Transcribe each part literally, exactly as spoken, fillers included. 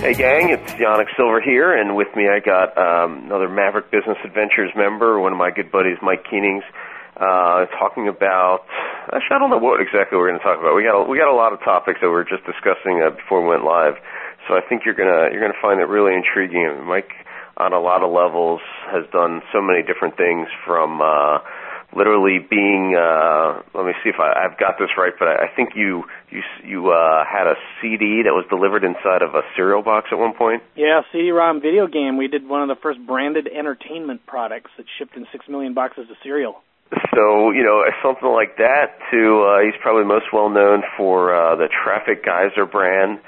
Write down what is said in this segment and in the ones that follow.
Hey gang, it's Yannick Silver here, and with me I got um, another Maverick Business Adventures member, one of my good buddies, Mike Keenings, uh, talking about, actually I don't know what exactly we're going to talk about. We got a, we got a lot of topics that we were just discussing uh, before we went live, so I think you're gonna you're gonna find it really intriguing. Mike, on a lot of levels, has done so many different things, from uh, literally being, uh, let me see if I, I've got this right, but I, I think you you you uh, had a C D that was delivered inside of a cereal box at one point. Yeah, C D ROM video game. We did one of the first branded entertainment products that shipped in six million boxes of cereal. So, you know, something like that to, uh, he's probably most well known for uh, the Traffic Geyser brand.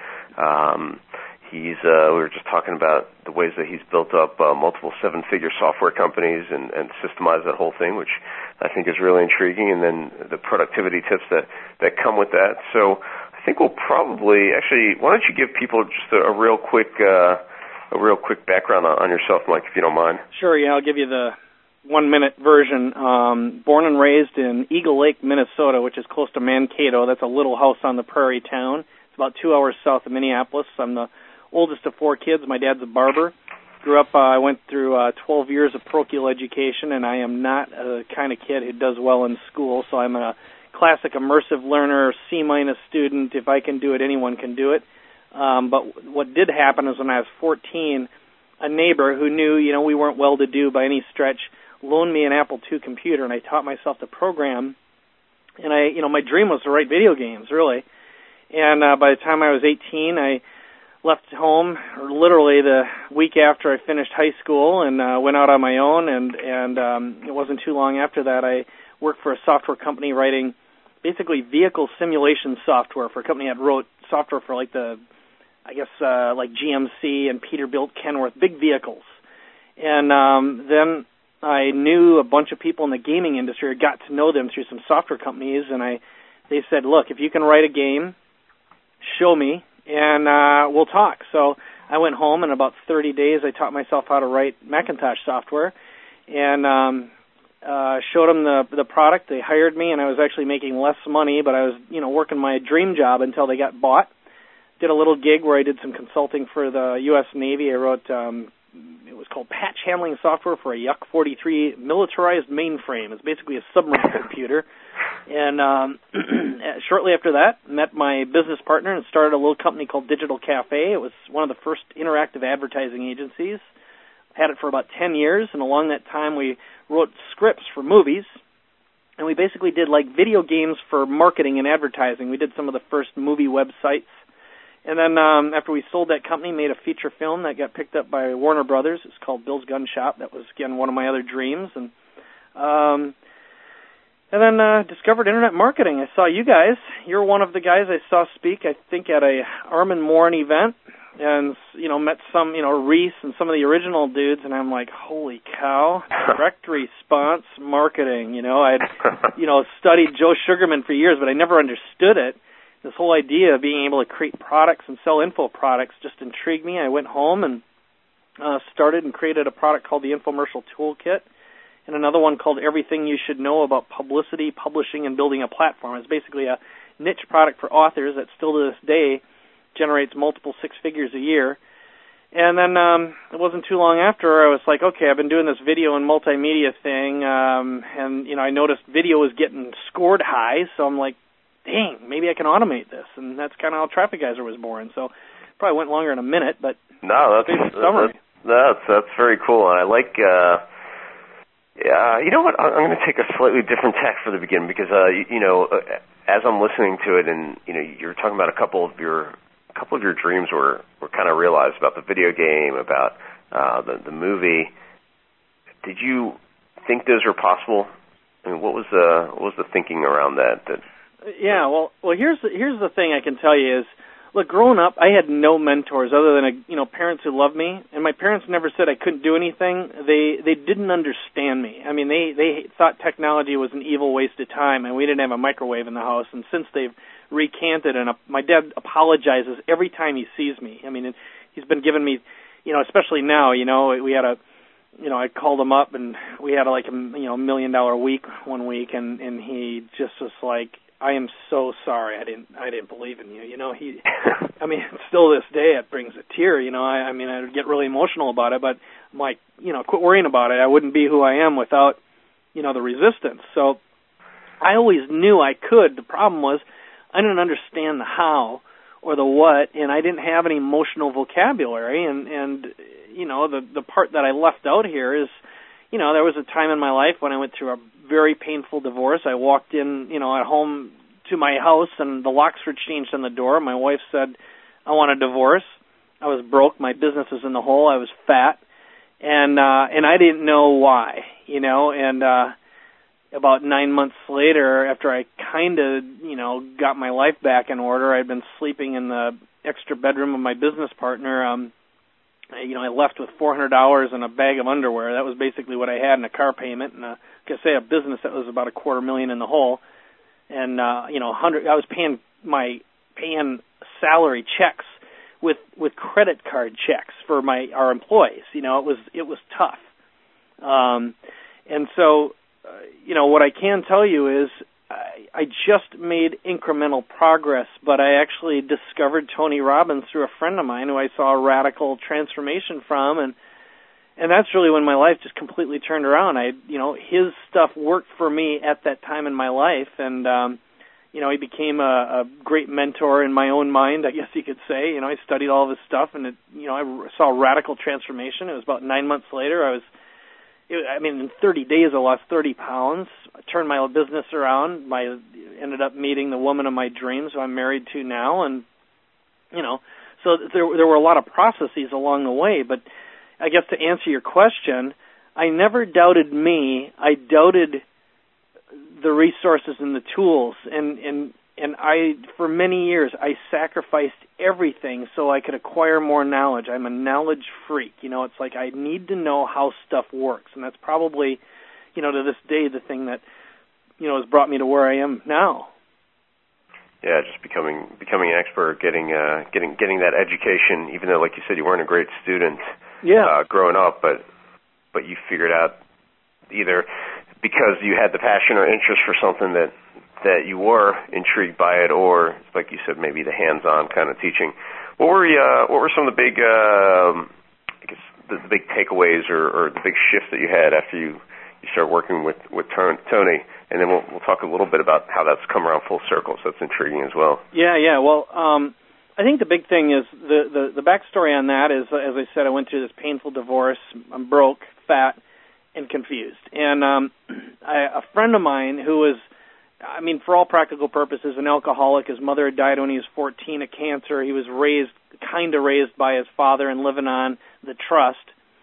Um, he's, uh, we were just talking about the ways that he's built up uh, multiple seven-figure software companies and, and systemized that whole thing, which I think is really intriguing, and then the productivity tips that, that come with that. So I think we'll probably, actually, why don't you give people just a, a real quick, uh, a real quick background on, on yourself, Mike, if you don't mind. Sure, yeah, I'll give you the one-minute version. Um, born and raised in Eagle Lake, Minnesota, which is close to Mankato. That's a little house on the prairie town. It's about two hours south of Minneapolis. I'm the oldest of four kids. My dad's a barber. Grew up, uh, I went through uh, twelve years of parochial education, and I am not a kind of kid who does well in school, so I'm a classic immersive learner, C-minus student. If I can do it, anyone can do it. Um, but what did happen is when I was fourteen, a neighbor who knew, you know, we weren't well-to-do by any stretch, loaned me an Apple two computer, and I taught myself to program. And I, you know, my dream was to write video games, really. And uh, by the time I was eighteen, I left home, or literally the week after I finished high school, and uh, went out on my own. And and um, it wasn't too long after that I worked for a software company writing basically vehicle simulation software for a company that wrote software for like the, I guess uh, like G M C and Peterbilt, Kenworth, big vehicles. And um, then I knew a bunch of people in the gaming industry, or got to know them through some software companies, and I they said, look, if you can write a game, show me, and uh, we'll talk. So I went home, and in about thirty days, I taught myself how to write Macintosh software, and um, uh, showed them the the product. They hired me, and I was actually making less money, but I was, you know, working my dream job until they got bought. Did a little gig where I did some consulting for the U S Navy. I wrote, um, it was called patch handling software for a Yuck forty-three militarized mainframe. It's basically a submarine computer. And um, shortly after that, met my business partner and started a little company called Digital Cafe. It was one of the first interactive advertising agencies. Had it for about ten years, and along that time we wrote scripts for movies. And we basically did like video games for marketing and advertising. We did some of the first movie websites. And then um, after we sold that company, made a feature film that got picked up by Warner Brothers. It's called Bill's Gun Shop. That was, again, one of my other dreams. And um, and then uh, discovered internet marketing. I saw you guys. You're one of the guys I saw speak, I think, at a Armin Morin event. And, you know, met some, you know, Reese and some of the original dudes. And I'm like, holy cow, direct response marketing. You know, I'd, you know, studied Joe Sugarman for years, but I never understood it. This whole idea of being able to create products and sell info products just intrigued me. I went home and uh, started and created a product called the Infomercial Toolkit, and another one called Everything You Should Know About Publicity, Publishing, and Building a Platform. It's basically a niche product for authors that still to this day generates multiple six figures a year. And then um, it wasn't too long after I was like, okay, I've been doing this video and multimedia thing, um, and you know, I noticed video was getting scored high, so I'm like, dang, maybe I can automate this, and that's kind of how Traffic Geyser was born. So probably went longer in a minute, but no, that's summary. That's, that's that's very cool. And I like, uh, yeah, you know what? I'm going to take a slightly different tack for the beginning because, uh, you, you know, as I'm listening to it, and you know, you're talking about a couple of your a couple of your dreams were were kind of realized about the video game, about uh, the the movie. Did you think those were possible? I mean, what was the what was the thinking around that? That Yeah, well, well, here's the, here's the thing I can tell you is, look, growing up, I had no mentors other than a, you know parents who loved me, and my parents never said I couldn't do anything. They they didn't understand me. I mean, they they thought technology was an evil waste of time, and we didn't have a microwave in the house. And since they've recanted, and uh, my dad apologizes every time he sees me. I mean, it, he's been giving me, you know, especially now. You know, we had a. You know, I called him up, and we had a, like a you know million dollar week one week, and and he just was like, I am so sorry. I didn't I didn't believe in you. You know, he. I mean, still this day, it brings a tear. You know, I, I mean, I get really emotional about it, but I'm like, you know, quit worrying about it. I wouldn't be who I am without, you know, the resistance. So I always knew I could. The problem was I didn't understand the how or the what, and I didn't have any emotional vocabulary. And, and you know, the the part that I left out here is, you know, there was a time in my life when I went through a very painful divorce. I walked in, you know, at home to my house, and the locks were changed on the door. My wife said, I want a divorce. I was broke. My business was in the hole. I was fat. And uh, and I didn't know why, you know, and uh, about nine months later, after I kind of, you know, got my life back in order, I'd been sleeping in the extra bedroom of my business partner. Um, you know, I left with four hundred dollars and a bag of underwear. That was basically what I had, in a car payment, and a, like I say, a business that was about a quarter million in the hole. And uh, you know, hundred. I was paying my paying salary checks with with credit card checks for my our employees. You know, it was it was tough. Um, and so, uh, you know, what I can tell you is I, I just made incremental progress, but I actually discovered Tony Robbins through a friend of mine who I saw a radical transformation from, and and that's really when my life just completely turned around. I, you know, his stuff worked for me at that time in my life, and um, you know, he became a, a great mentor in my own mind, I guess you could say. You know, I studied all of his stuff, and it, you know, I saw a radical transformation. It was about nine months later. I was, it, I mean, in thirty days, I lost thirty pounds. I turned my business around. I ended up meeting the woman of my dreams, who I'm married to now, and you know, so there there were a lot of processes along the way, but I guess to answer your question, I never doubted me. I doubted the resources and the tools, and, and, and I, for many years, I sacrificed everything so I could acquire more knowledge. I'm a knowledge freak. You know, it's like I need to know how stuff works, and that's probably, you know, to this day, the thing that, you know, has brought me to where I am now. Yeah, just becoming becoming an expert, getting uh, getting getting that education, even though, like you said, you weren't a great student. Yeah. Uh, growing up, but but you figured out either because you had the passion or interest for something that that you were intrigued by it, or like you said, maybe the hands-on kind of teaching. What were you, uh, what were some of the big uh, I guess the, the big takeaways or, or the big shifts that you had after you, you started working with with Tony? And then we'll we'll talk a little bit about how that's come around full circle. So that's intriguing as well. Yeah, yeah. Well. Um I think the big thing is the, the, the backstory on that is, as I said, I went through this painful divorce. I'm broke, fat, and confused. And um, I, a friend of mine who was, I mean, for all practical purposes, an alcoholic. His mother had died when he was fourteen of cancer. He was raised, kind of raised by his father and living on the trust.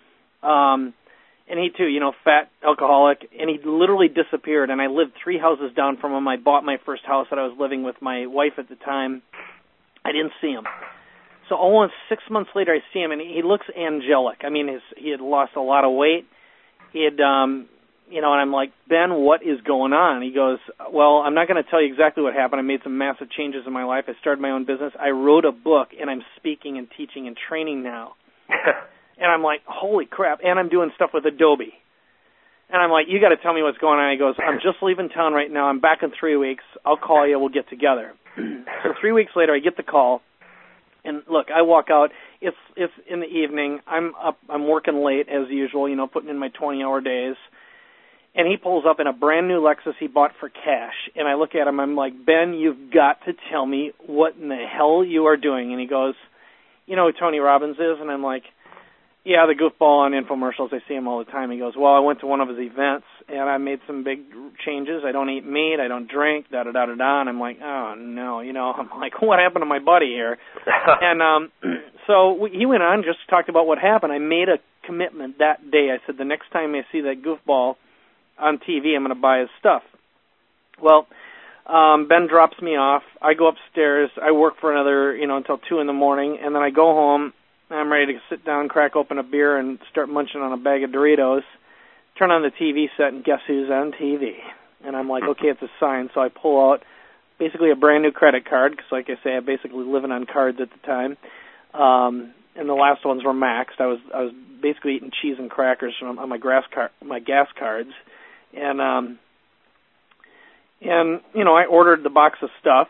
Um, and he, too, you know, fat, alcoholic, and he literally disappeared. And I lived three houses down from him. I bought my first house that I was living with my wife at the time. I didn't see him. So almost six months later, I see him, and he looks angelic. I mean, his, he had lost a lot of weight. He had, um, you know, and I'm like, Ben, what is going on? And he goes, well, I'm not going to tell you exactly what happened. I made some massive changes in my life. I started my own business. I wrote a book, and I'm speaking and teaching and training now. And I'm like, holy crap. And I'm doing stuff with Adobe. And I'm like, you got to tell me what's going on. He goes, I'm just leaving town right now. I'm back in three weeks. I'll call you. We'll get together. So three weeks later, I get the call, and look, I walk out. It's it's in the evening. I'm up. I'm working late as usual. You know, putting in my twenty-hour days. And he pulls up in a brand new Lexus he bought for cash. And I look at him. I'm like, Ben, you've got to tell me what in the hell you are doing. And he goes, you know who Tony Robbins is? And I'm like, yeah, the goofball on infomercials. I see him all the time. He goes, well, I went to one of his events, and I made some big changes. I don't eat meat. I don't drink, da-da-da-da-da. And I'm like, oh, no. You know, I'm like, what happened to my buddy here? And um, so we, he went on, just talked about what happened. I made a commitment that day. I said, the next time I see that goofball on T V, I'm going to buy his stuff. Well, um, Ben drops me off. I go upstairs. I work for another, you know, until two in the morning, and then I go home. I'm ready to sit down, crack open a beer, and start munching on a bag of Doritos. Turn on the T V set, and guess who's on T V? And I'm like, okay, it's a sign. So I pull out basically a brand new credit card, because like I say, I'm basically living on cards at the time. Um, and the last ones were maxed. I was I was basically eating cheese and crackers from on my gas car, my gas cards, and um, And, you know, I ordered the box of stuff,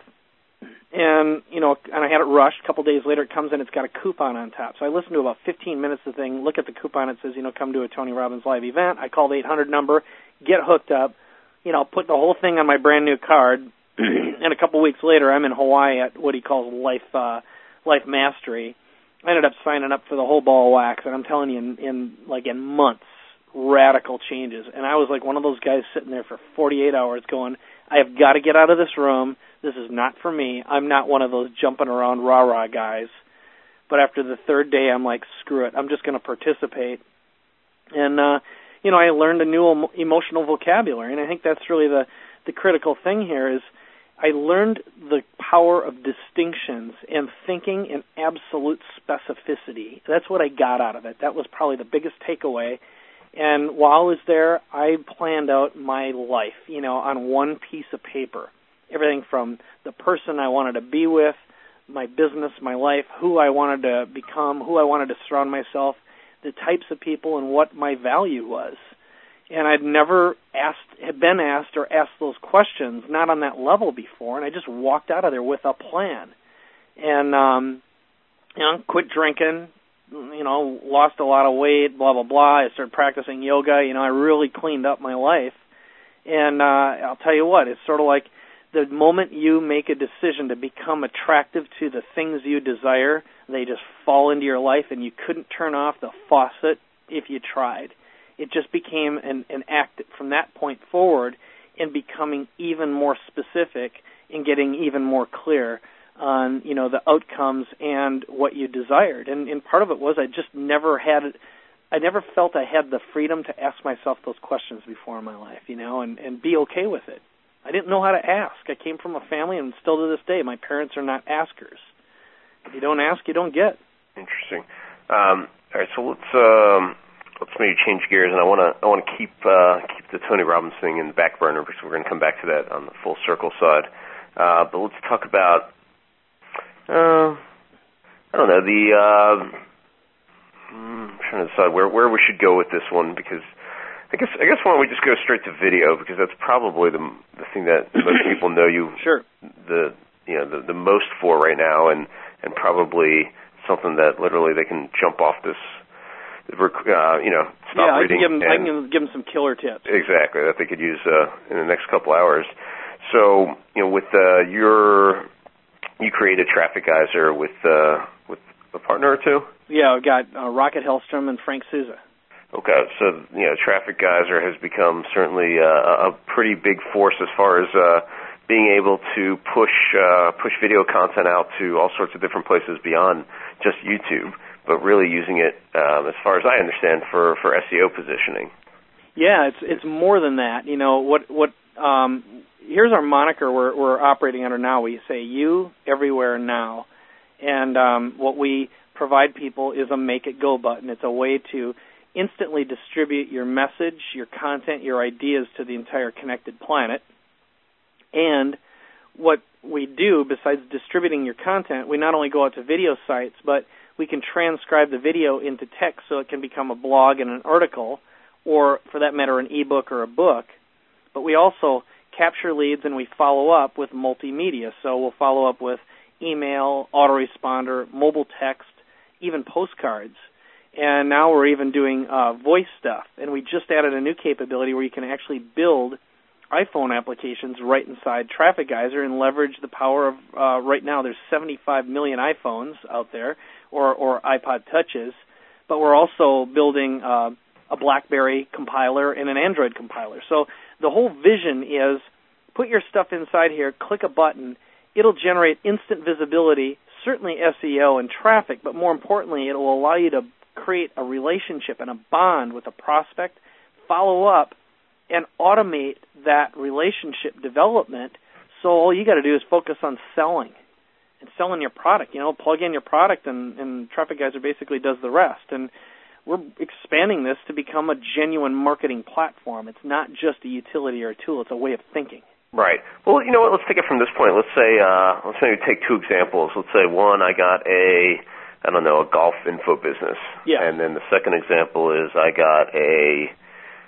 and, you know, and I had it rushed. A couple days later, it comes in, it's got a coupon on top. So I listened to about fifteen minutes of the thing, look at the coupon, it says, you know, come to a Tony Robbins live event. I call the eight hundred number, get hooked up, you know, put the whole thing on my brand new card, and a couple weeks later, I'm in Hawaii at what he calls Life uh, Life Mastery. I ended up signing up for the whole ball of wax, and I'm telling you, in, in like in months, radical changes. And I was like one of those guys sitting there for forty-eight hours going, I have got to get out of this room. This is not for me. I'm not one of those jumping around rah-rah guys. But after the third day, I'm like, screw it. I'm just going to participate. And, uh, you know, I learned a new em- emotional vocabulary, and I think that's really the, the critical thing here is I learned the power of distinctions and thinking in absolute specificity. That's what I got out of it. That was probably the biggest takeaway. And while I was there, I planned out my life, you know, on one piece of paper. Everything from the person I wanted to be with, my business, my life, who I wanted to become, who I wanted to surround myself, the types of people, and what my value was. And I'd never asked, had been asked or asked those questions, not on that level before, and I just walked out of there with a plan. And, um, you know, quit drinking, you know, lost a lot of weight, blah, blah, blah. I started practicing yoga. You know, I really cleaned up my life. And uh, I'll tell you what, it's sort of like the moment you make a decision to become attractive to the things you desire, they just fall into your life, and you couldn't turn off the faucet if you tried. It just became an, an act from that point forward in becoming even more specific and getting even more clear on, you know, the outcomes and what you desired. And, and part of it was I just never had, I never felt I had the freedom to ask myself those questions before in my life, you know, and, and be okay with it. I didn't know how to ask. I came from a family, and still to this day, my parents are not askers. If you don't ask, you don't get. Interesting. Um, all right, so let's um, let's maybe change gears, and I want to I want to keep uh, keep the Tony Robbins thing in the back burner because we're going to come back to that on the full circle side. Uh, but let's talk about uh, I don't know the. Uh, I'm trying to decide where where we should go with this one because. I guess I guess why don't we just go straight to video because that's probably the the thing that most people know you sure. the you know the, the most for right now and, and probably something that literally they can jump off this uh, you know stop yeah, reading. I can, give them, and, I can give them some killer tips. Exactly, that they could use uh, in the next couple hours. So you know with uh, your you created Traffic Geyser with uh, with a partner or two. Yeah, I've got uh, Rocket Hellstrom and Frank Souza. Okay, so, you know, Traffic Geyser has become certainly uh, a pretty big force as far as uh, being able to push uh, push video content out to all sorts of different places beyond just YouTube, but really using it, um, as far as I understand, for, for S E O positioning. Yeah, it's it's more than that. You know, what what um, here's our moniker we're, we're operating under now. We say you, everywhere, now. And um, what we provide people is a make it go button. It's a way to instantly distribute your message, your content, your ideas to the entire connected planet. And what we do, besides distributing your content, we not only go out to video sites, but we can transcribe the video into text so it can become a blog and an article, or for that matter, an ebook or a book. But we also capture leads and we follow up with multimedia. So we'll follow up with email, autoresponder, mobile text, even postcards. And now we're even doing uh, voice stuff. And we just added a new capability where you can actually build iPhone applications right inside Traffic Geyser and leverage the power of, uh, right now there's seventy-five million iPhones out there, or, or iPod Touches. But we're also building uh, a BlackBerry compiler and an Android compiler. So the whole vision is put your stuff inside here, click a button, it'll generate instant visibility, certainly S E O and traffic, but more importantly, it will allow you to create a relationship and a bond with a prospect, follow up, and automate that relationship development. So all you got to do is focus on selling and selling your product. You know, plug in your product, and, and Traffic Geyser basically does the rest. And we're expanding this to become a genuine marketing platform. It's not just a utility or a tool. It's a way of thinking. Right. Well, you know what? Let's take it from this point. Let's say, uh, let's maybe take two examples. Let's say one, I got a I don't know, a golf info business. Yeah. And then the second example is I got a,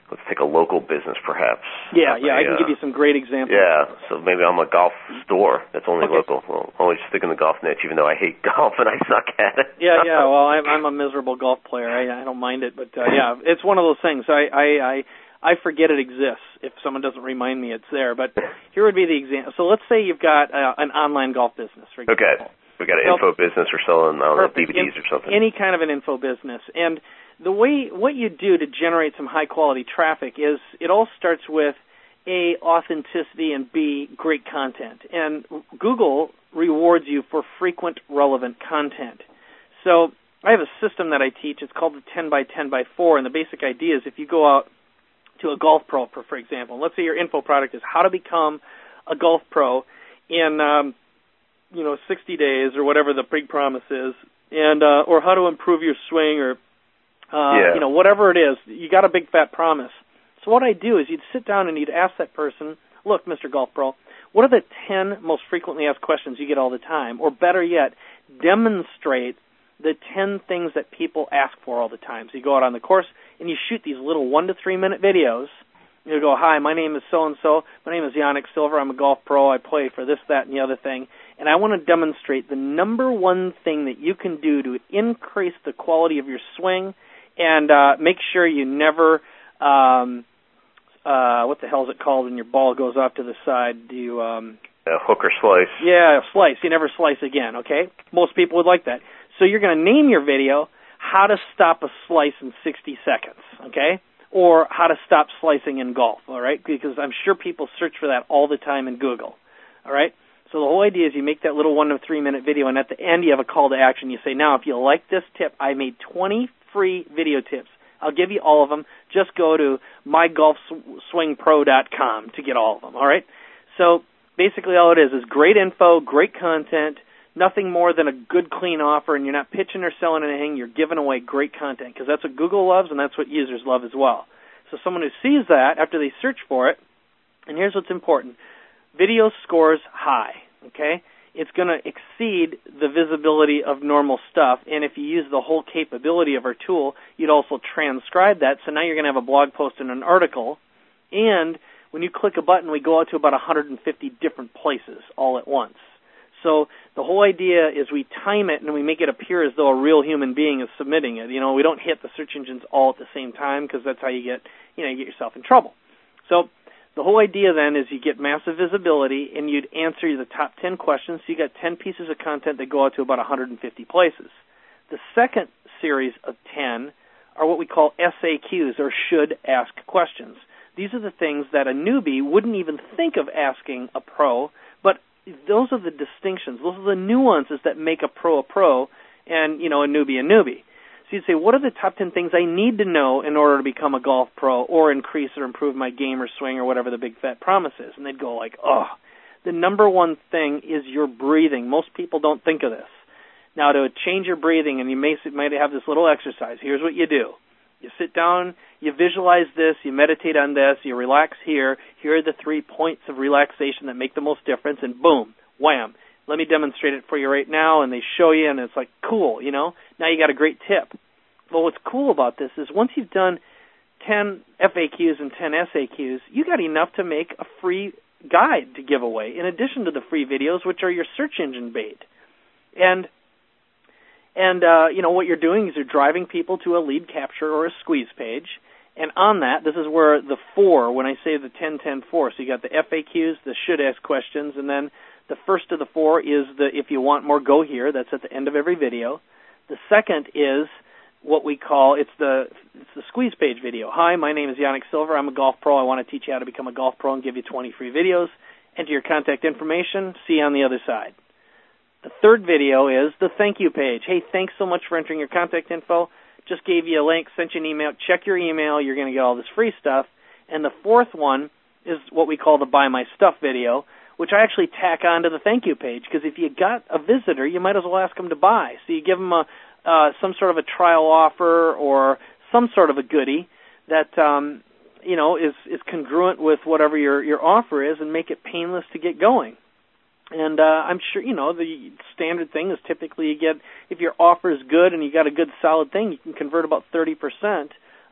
let's take a local business perhaps. Yeah, uh, yeah, a, I can give you some great examples. Yeah, so maybe I'm a golf store that's only Okay. local. Well, only stick in the golf niche, even though I hate golf and I suck at it. Yeah, yeah. Well, I'm, I'm a miserable golf player. I, I don't mind it, but uh, yeah, it's one of those things. I, I, I, I forget it exists if someone doesn't remind me it's there. But here would be the example. So let's say you've got uh, an online golf business, for example. Okay, we got an info business or selling I don't know, D V Ds In, or something. Any kind of an info business, and the way what you do to generate some high quality traffic is it all starts with A, authenticity, and B, great content. And Google rewards you for frequent, relevant content. So I have a system that I teach. It's called the ten by ten by four, and the basic idea is if you go out to a golf pro, for, for example, let's say your info product is how to become a golf pro in um, you know sixty days or whatever the big promise is, and uh, or how to improve your swing or uh, yeah. you know whatever it is. You got a big fat promise. So what I do is you'd sit down and you'd ask that person, look, Mister Golf Pro, what are the ten most frequently asked questions you get all the time? Or better yet, demonstrate the ten things that people ask for all the time. So you go out on the course and you shoot these little one to three minute videos. You go, hi, my name is so-and-so. My name is Yannick Silver. I'm a golf pro. I play for this, that, and the other thing. And I want to demonstrate the number one thing that you can do to increase the quality of your swing and uh, make sure you never um, – Uh, what the hell is it called when your ball goes off to the side? Do you um, uh, hook or slice? Yeah, slice. You never slice again. Okay, most people would like that. So you're going to name your video "How to Stop a Slice in sixty seconds." Okay, or "How to Stop Slicing in Golf." All right, because I'm sure people search for that all the time in Google. All right. So the whole idea is you make that little one to three minute video, and at the end you have a call to action. You say, "Now, if you like this tip, I made twenty free video tips. I'll give you all of them. Just go to my golf swing pro dot com to get all of them, all right?" So basically all it is is great info, great content, nothing more than a good, clean offer, and you're not pitching or selling anything. You're giving away great content because that's what Google loves and that's what users love as well. So someone who sees that after they search for it, and here's what's important, video scores high, okay? It's going to exceed the visibility of normal stuff, and if you use the whole capability of our tool, you'd also transcribe that, so now you're going to have a blog post and an article, and when you click a button, we go out to about one hundred fifty different places all at once. So the whole idea is we time it and we make it appear as though a real human being is submitting it. You know, we don't hit the search engines all at the same time because that's how you get, you know, you get yourself in trouble. So the whole idea then is you get massive visibility and you'd answer the top ten questions. So you got ten pieces of content that go out to about one hundred fifty places. The second series of ten are what we call S A Qs, or should ask questions. These are the things that a newbie wouldn't even think of asking a pro, but those are the distinctions. Those are the nuances that make a pro a pro and, you know, a newbie a newbie. So you'd say, what are the top ten things I need to know in order to become a golf pro or increase or improve my game or swing or whatever the big fat promise is? And they'd go like, oh, the number one thing is your breathing. Most people don't think of this. Now, to change your breathing, and you may might have this little exercise, here's what you do. You sit down, you visualize this, you meditate on this, you relax here. Here are the three points of relaxation that make the most difference, and boom, wham. Let me demonstrate it for you right now, and they show you, and it's like, cool, you know. Now you got a great tip. Well, what's cool about this is once you've done ten F A Qs and ten S A Qs, you got enough to make a free guide to give away, in addition to the free videos, which are your search engine bait. And, and uh, you know, what you're doing is you're driving people to a lead capture or a squeeze page, and on that, this is where the four, when I say the ten ten four, so you got the F A Qs, the should ask questions, and then the first of the four is the if you want more, go here. That's at the end of every video. The second is what we call, it's the it's the squeeze page video. Hi, my name is Yannick Silver. I'm a golf pro. I want to teach you how to become a golf pro and give you twenty free videos. Enter your contact information. See you on the other side. The third video is the thank you page. Hey, thanks so much for entering your contact info. Just gave you a link, sent you an email. Check your email. You're going to get all this free stuff. And the fourth one is what we call the buy my stuff video, which I actually tack onto the thank you page, because if you got a visitor, you might as well ask them to buy. So you give them a, uh, some sort of a trial offer or some sort of a goodie that um, you know is, is congruent with whatever your, your offer is, and make it painless to get going. And uh, I'm sure, you know, the standard thing is typically you get, if your offer is good and you got a good solid thing, you can convert about thirty percent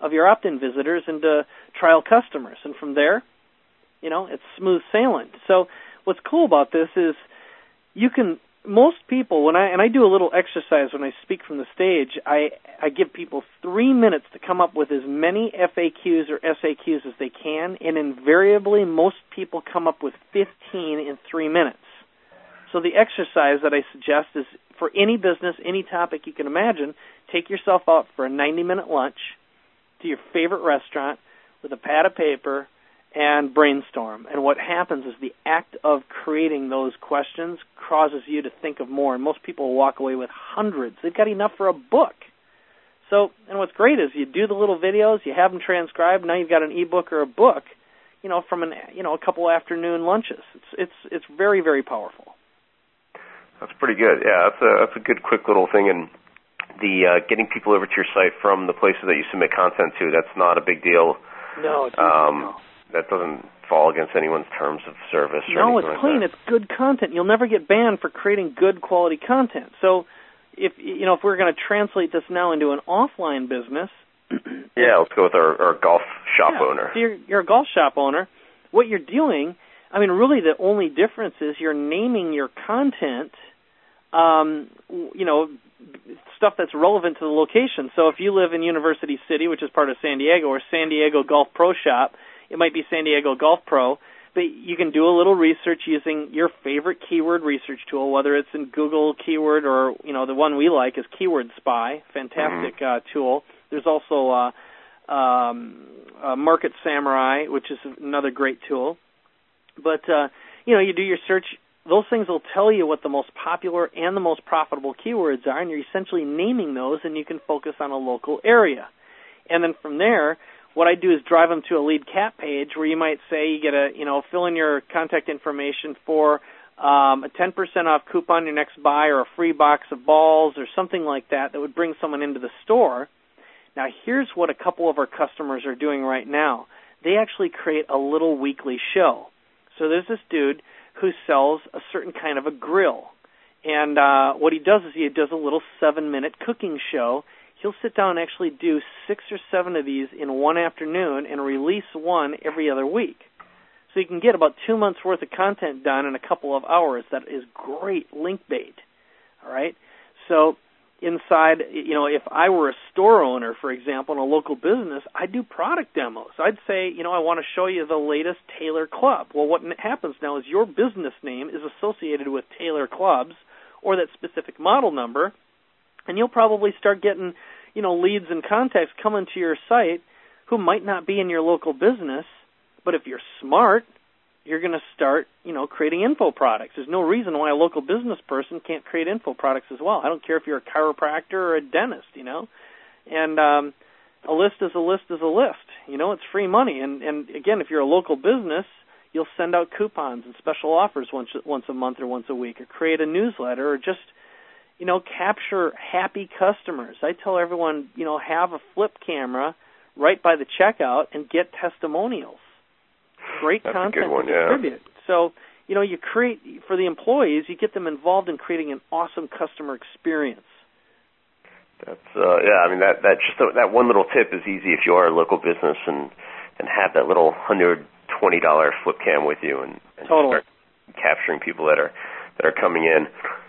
of your opt-in visitors into trial customers. And from there, you know, it's smooth sailing. So what's cool about this is you can, most people, when I, and I do a little exercise when I speak from the stage, I, I give people three minutes to come up with as many F A Qs or S A Qs as they can, and invariably most people come up with fifteen in three minutes. So the exercise that I suggest is for any business, any topic you can imagine, take yourself out for a ninety-minute lunch to your favorite restaurant with a pad of paper and brainstorm. And what happens is the act of creating those questions causes you to think of more. And most people walk away with hundreds. They've got enough for a book. So, and what's great is you do the little videos, you have them transcribed, now you've got an ebook or a book, you know, from an, you know, a couple afternoon lunches. It's it's it's very, very powerful. That's pretty good. Yeah, that's a that's a good quick little thing. And the uh, getting people over to your site from the places that you submit content to, that's not a big deal. No, it's um, no. That doesn't fall against anyone's terms of service or no, anything it's like clean. that. It's good content. You'll never get banned for creating good quality content. So, if you know, if we're going to translate this now into an offline business, yeah, let's go with our, our golf shop yeah, owner. So you're, you're a golf shop owner. What you're doing, I mean, really, the only difference is you're naming your content. Um, you know, stuff that's relevant to the location. So if you live in University City, which is part of San Diego, or San Diego Golf Pro Shop, it might be San Diego Golf Pro, but you can do a little research using your favorite keyword research tool, whether it's in Google Keyword or, you know, the one we like is Keyword Spy, fantastic mm-hmm. uh, tool. There's also uh, um, uh, Market Samurai, which is another great tool. But, uh, you know, you do your search. Those things will tell you what the most popular and the most profitable keywords are, and you're essentially naming those, and you can focus on a local area. And then from there, what I do is drive them to a lead cap page where you might say you get a, you know, fill in your contact information for um, a ten percent off coupon your next buy, or a free box of balls, or something like that that would bring someone into the store. Now, here's what a couple of our customers are doing right now. They actually create a little weekly show. So there's this dude who sells a certain kind of a grill. And uh, what he does is he does a little seven-minute cooking show. He'll sit down and actually do six or seven of these in one afternoon and release one every other week. So you can get about two months' worth of content done in a couple of hours. That is great link bait, all right? So inside, you know, if I were a store owner, for example, in a local business, I'd do product demos. I'd say, you know, I want to show you the latest Taylor Club. Well, what happens now is your business name is associated with Taylor Clubs or that specific model number, and you'll probably start getting, you know, leads and contacts coming to your site who might not be in your local business, but if you're smart, you're going to start, you know, creating info products. There's no reason why a local business person can't create info products as well. I don't care if you're a chiropractor or a dentist, you know. And um, a list is a list is a list. You know, it's free money. And, and again, if you're a local business, you'll send out coupons and special offers once once a month or once a week, or create a newsletter, or just, you know, capture happy customers. I tell everyone, you know, have a flip camera right by the checkout and get testimonials. Great That's content a good one, to yeah. distribute. So, you know, you create, for the employees, you get them involved in creating an awesome customer experience. That's, uh, yeah, I mean, that, that just that one little tip is easy if you are a local business and, and have that little one hundred twenty dollars flip cam with you and, and totally. start capturing people that are that are coming in.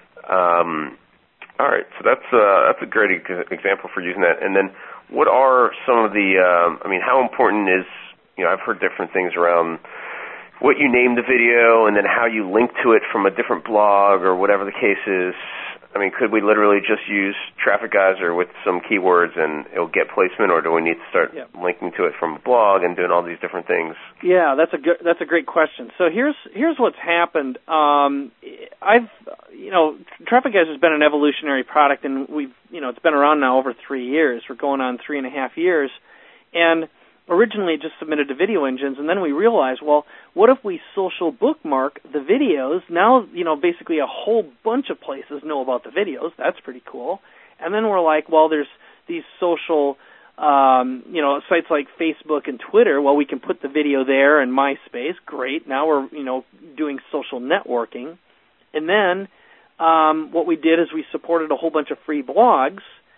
Um, all right, so that's, uh, that's a great example for using that. And then what are some of the, um, I mean, how important is, you know, I've heard different things around what you name the video and then how you link to it from a different blog or whatever the case is. I mean, could we literally just use Traffic Geyser with some keywords and it'll get placement, or do we need to start yep. linking to it from a blog and doing all these different things? Yeah, that's a good, that's a great question. So here's here's what's happened. Um, I've you know, Traffic Geyser has been an evolutionary product, and we've you know it's been around now over three years. We're going on three and a half years, and originally just submitted to video engines, and then we realized, well, what if we social bookmark the videos? Now, you know, basically a whole bunch of places know about the videos. That's pretty cool. And then we're like, well, there's these social, um, you know, sites like Facebook and Twitter. Well, we can put the video there, and MySpace. Great. Now we're, you know, doing social networking. And then um, what we did is we supported a whole bunch of free blogs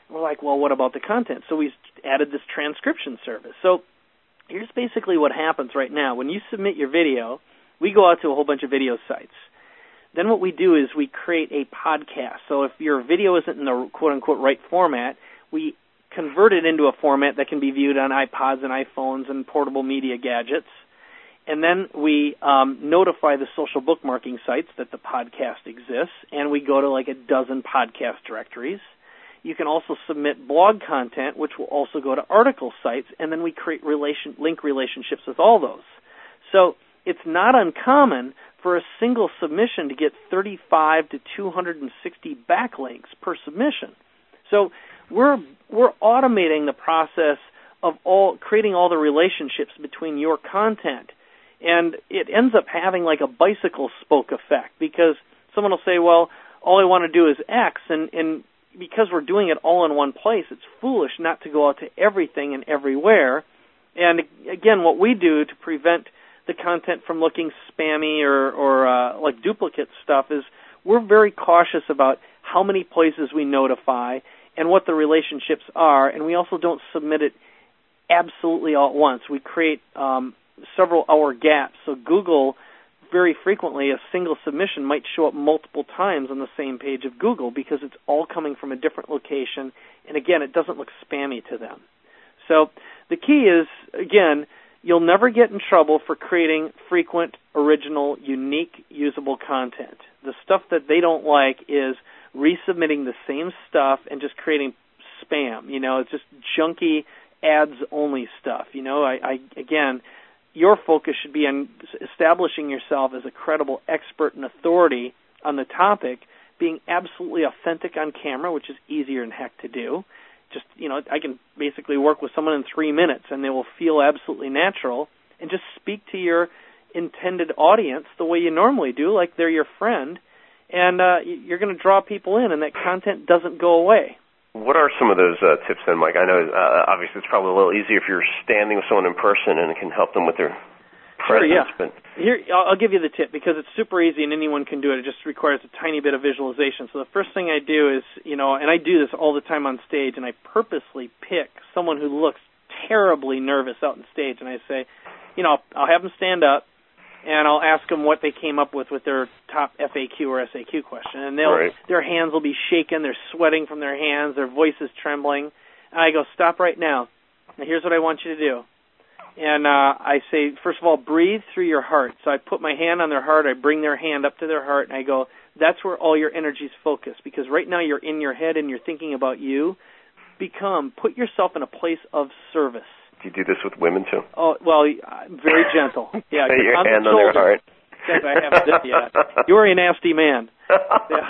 we're like, well, what about the content? So we added this transcription service. So here's basically what happens right now. When you submit your video, we go out to a whole bunch of video sites. Then what we do is we create a podcast. So if your video isn't in the quote-unquote right format, we convert it into a format that can be viewed on iPods and iPhones and portable media gadgets. And then we um, notify the social bookmarking sites that the podcast exists, and we go to like a dozen podcast directories. You can also submit blog content, which will also go to article sites, and then we create relation, link relationships with all those. So it's not uncommon for a single submission to get thirty-five to two hundred sixty backlinks per submission. So we're we're automating the process of all creating all the relationships between your content. And it ends up having like a bicycle spoke effect, because someone will say, well, all I want to do is X, and, and because we're doing it all in one place, it's foolish not to go out to everything and everywhere. And again, what we do to prevent the content from looking spammy or, or uh, like duplicate stuff is we're very cautious about how many places we notify and what the relationships are, and we also don't submit it absolutely all at once. We create um, several hour gaps. So Google, very frequently, a single submission might show up multiple times on the same page of Google because it's all coming from a different location, and again, it doesn't look spammy to them. So the key is, again, you'll never get in trouble for creating frequent, original, unique, usable content. The stuff that they don't like is resubmitting the same stuff and just creating spam. You know, it's just junky, ads-only stuff. You know, I, I again, your focus should be on establishing yourself as a credible expert and authority on the topic, being absolutely authentic on camera, which is easier than heck to do. Just, you know, I can basically work with someone in three minutes and they will feel absolutely natural, and just speak to your intended audience the way you normally do, like they're your friend, and uh, you're going to draw people in, and that content doesn't go away. What are some of those uh, tips then, Mike? I know uh, obviously it's probably a little easier if you're standing with someone in person and it can help them with their presence. Sure, yeah. But here, I'll give you the tip because it's super easy and anyone can do it. It just requires a tiny bit of visualization. So the first thing I do is, you know, and I do this all the time on stage, and I purposely pick someone who looks terribly nervous out on stage, and I say, you know, I'll have them stand up, and I'll ask them what they came up with with their top F A Q or S A Q question. And they'll, right. their hands will be shaking, they're sweating from their hands, their voice is trembling. And I go, stop right now. Now here's what I want you to do. And uh, I say, first of all, breathe through your heart. So I put my hand on their heart, I bring their hand up to their heart, and I go, that's where all your energy is focused. Because right now you're in your head and you're thinking about you. Become, put yourself in a place of service. Do you do this with women, too? Oh, well, I'm very gentle. Yeah, Put your on hand the on their heart. Exactly, I haven't done yet. You're a nasty man. Yeah,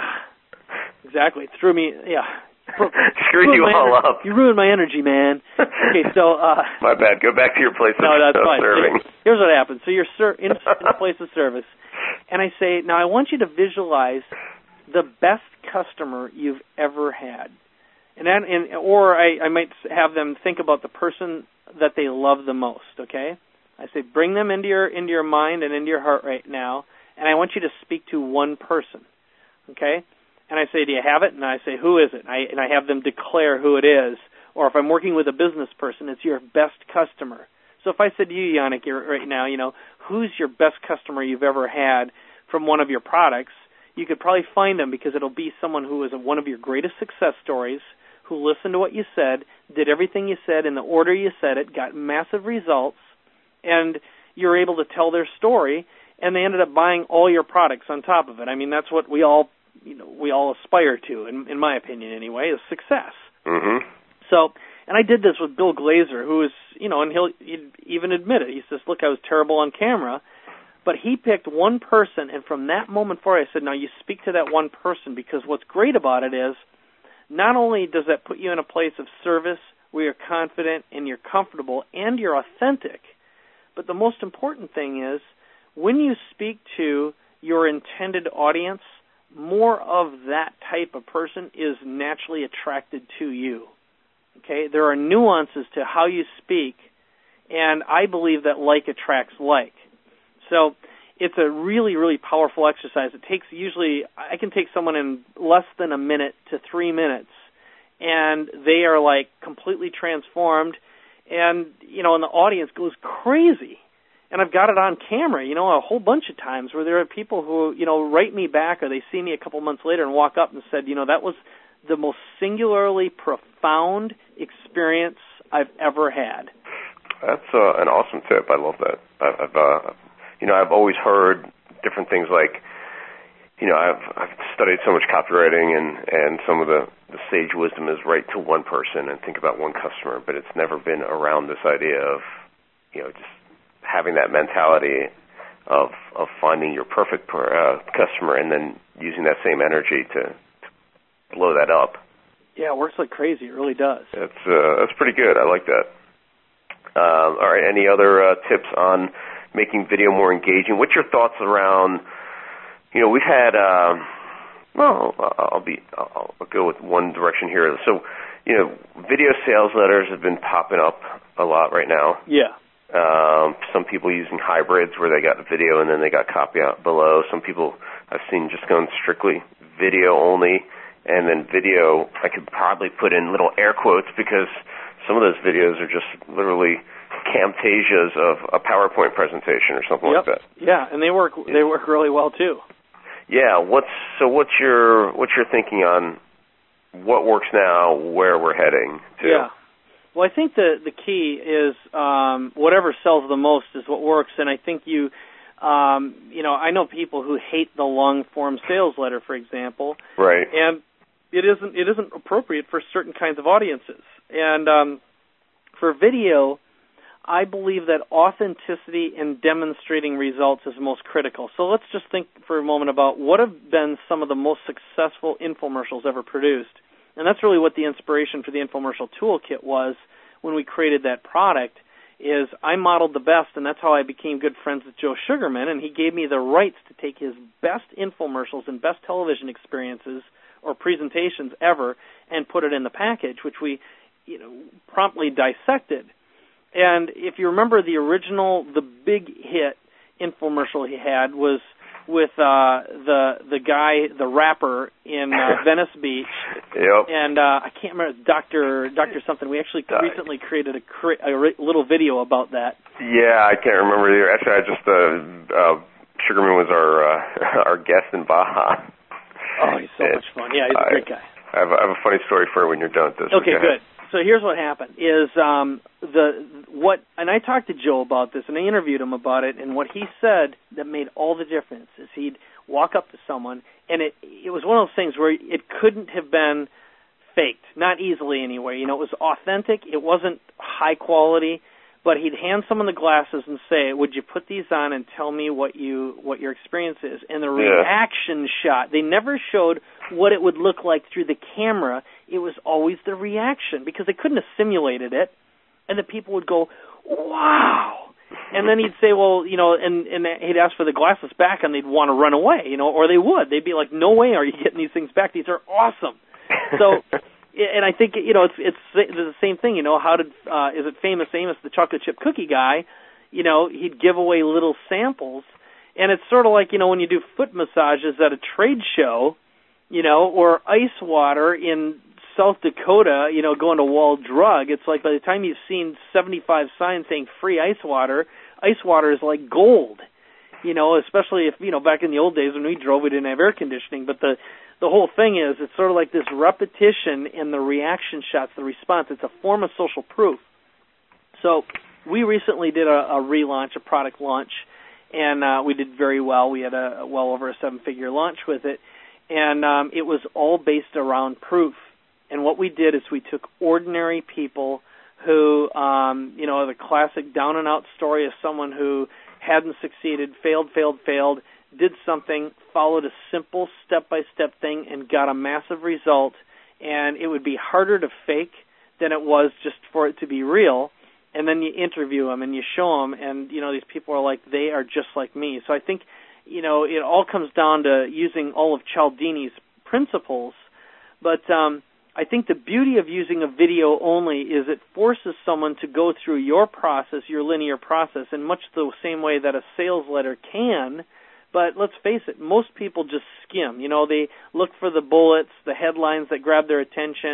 exactly. Threw me, yeah. Screw you all energy. up. You ruined my energy, man. Okay, so... Uh, my bad. Go back to your place no, of, that's of fine. serving. Here's what happens. So you're ser- in, in a place of service, and I say, now I want you to visualize the best customer you've ever had. And then, and, or I, I might have them think about the person that they love the most, okay? I say, bring them into your into your mind and into your heart right now, and I want you to speak to one person, okay? And I say, do you have it? And I say, who is it? And I, and I have them declare who it is. Or if I'm working with a business person, it's your best customer. So if I said to you, Yannick, right now, you know, who's your best customer you've ever had from one of your products, you could probably find them because it'll be someone who is one of your greatest success stories, who listened to what you said, did everything you said in the order you said it, got massive results, and you're able to tell their story, and they ended up buying all your products on top of it. I mean, that's what we all, you know, we all aspire to, in, in my opinion anyway, is success. Mm-hmm. So, and I did this with Bill Glazer, who is, you know, and he'll he'd even admit it. He says, look, I was terrible on camera, but he picked one person, and from that moment forward, I said, now you speak to that one person, because what's great about it is, not only does that put you in a place of service where you're confident and you're comfortable and you're authentic, but the most important thing is when you speak to your intended audience, more of that type of person is naturally attracted to you. Okay? There are nuances to how you speak, and I believe that like attracts like. So it's a really, really powerful exercise. It takes usually, I can take someone in less than a minute to three minutes and they are like completely transformed, and you know, and the audience goes crazy. And I've got it on camera, you know, a whole bunch of times where there are people who, you know, write me back or they see me a couple months later and walk up and said, you know, that was the most singularly profound experience I've ever had. That's uh, an awesome tip. I love that. I've, uh, you know, I've always heard different things like, you know, I've, I've studied so much copywriting, and, and some of the, the sage wisdom is write to one person and think about one customer, but it's never been around this idea of, you know, just having that mentality of of finding your perfect per, uh, customer and then using that same energy to, to blow that up. Yeah, it works like crazy. It really does. That's uh, that's pretty good. I like that. Um, all right. Any other uh, tips on making video more engaging? What's your thoughts around? You know, we've had. Um, well, I'll be. I'll, I'll go with one direction here. So, you know, video sales letters have been popping up a lot right now. Yeah. Um, some people using hybrids where they got video and then they got copy out below. Some people I've seen just going strictly video only, and then video, I could probably put in little air quotes because some of those videos are just literally Camtasias of a PowerPoint presentation or something yep. like that. Yeah, and they work they work really well too. Yeah, what's so what's your what's your thinking on what works now, where we're heading to? Yeah. Well, I think the the key is um, whatever sells the most is what works, and I think you, um, you know, I know people who hate the long form sales letter, for example, right? And it isn't it isn't appropriate for certain kinds of audiences. And um, for video, I believe that authenticity and demonstrating results is most critical. So let's just think for a moment about what have been some of the most successful infomercials ever produced. And that's really what the inspiration for the infomercial toolkit was when we created that product, is I modeled the best, and that's how I became good friends with Joe Sugarman, and he gave me the rights to take his best infomercials and best television experiences or presentations ever and put it in the package, which we, you know, promptly dissected. And if you remember the original, the big hit infomercial he had was with uh, the the guy, the rapper in uh, Venice Beach. Yep. And uh, I can't remember, Doctor Doctor something. We actually uh, recently created a, cre- a re- little video about that. Yeah, I can't remember either. Actually, I just, uh, uh, Sugarman was our uh, our guest in Baja. Oh, he's so and much fun. Yeah, he's a great guy. I have, I have a funny story for you when you're done with this. Okay, good. So here's what happened is um, the what, and I talked to Joe about this, and I interviewed him about it, and what he said that made all the difference is he'd walk up to someone, and it it was one of those things where it couldn't have been faked, not easily anyway. You know, it was authentic. It wasn't high quality, but he'd hand someone the glasses and say, "Would you put these on and tell me what you what your experience is?" And the yeah. reaction shot, they never showed what it would look like through the camera. It was always the reaction, because they couldn't have simulated it, and the people would go, "Wow!" And then he'd say, "Well, you know," and and he'd ask for the glasses back, and they'd want to run away, you know, or they would. They'd be like, "No way, are you getting these things back? These are awesome." So, and I think, you know, it's it's the same thing. You know, how did uh, is it Famous Amos, the chocolate chip cookie guy? You know, he'd give away little samples, and it's sort of like, you know, when you do foot massages at a trade show, you know, or ice water in South Dakota, you know, going to Wall Drug, it's like by the time you've seen seventy-five signs saying free ice water, ice water is like gold, you know, especially if, you know, back in the old days when we drove, we didn't have air conditioning. But the, the whole thing is, it's sort of like this repetition in the reaction shots, the response. It's a form of social proof. So we recently did a, a relaunch, a product launch, and uh, we did very well. We had a well over a seven-figure launch with it, and um, it was all based around proof. And what we did is we took ordinary people who, um, you know, the classic down-and-out story of someone who hadn't succeeded, failed, failed, failed, did something, followed a simple step-by-step thing, and got a massive result. And it would be harder to fake than it was just for it to be real. And then you interview them and you show them, and, you know, these people are like, they are just like me. So I think, you know, it all comes down to using all of Cialdini's principles. But um, I think the beauty of using a video only is it forces someone to go through your process, your linear process, in much the same way that a sales letter can. But let's face it, most people just skim. You know, they look for the bullets, the headlines that grab their attention,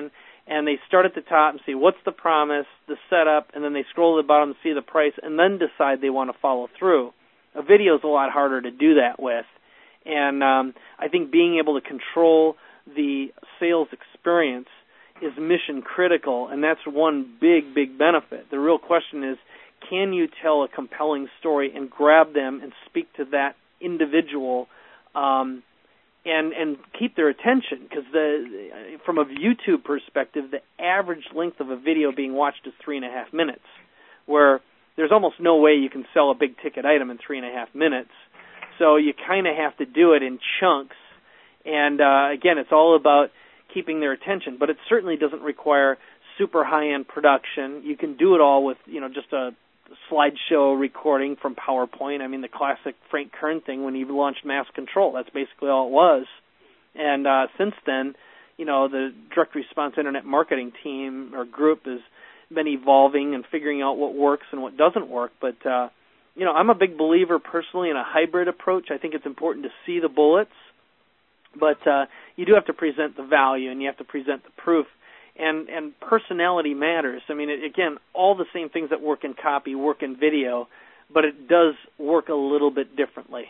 and they start at the top and see what's the promise, the setup, and then they scroll to the bottom and see the price, and then decide they want to follow through. A video is a lot harder to do that with, and um, I think being able to control the sales experience is mission critical, and that's one big, big benefit. The real question is, can you tell a compelling story and grab them and speak to that individual um, and and keep their attention? Because the from a YouTube perspective, the average length of a video being watched is three and a half minutes, where there's almost no way you can sell a big-ticket item in three and a half minutes. So you kind of have to do it in chunks. And, uh, again, it's all about keeping their attention. But it certainly doesn't require super high-end production. You can do it all with, you know, just a slideshow recording from PowerPoint. I mean, the classic Frank Kern thing when he launched Mass Control. That's basically all it was. And uh, since then, you know, the direct response internet marketing team or group has been evolving and figuring out what works and what doesn't work. But, uh, you know, I'm a big believer personally in a hybrid approach. I think it's important to see the bullets, but uh, you do have to present the value and you have to present the proof. And, and personality matters. I mean, it, again, all the same things that work in copy work in video, but it does work a little bit differently.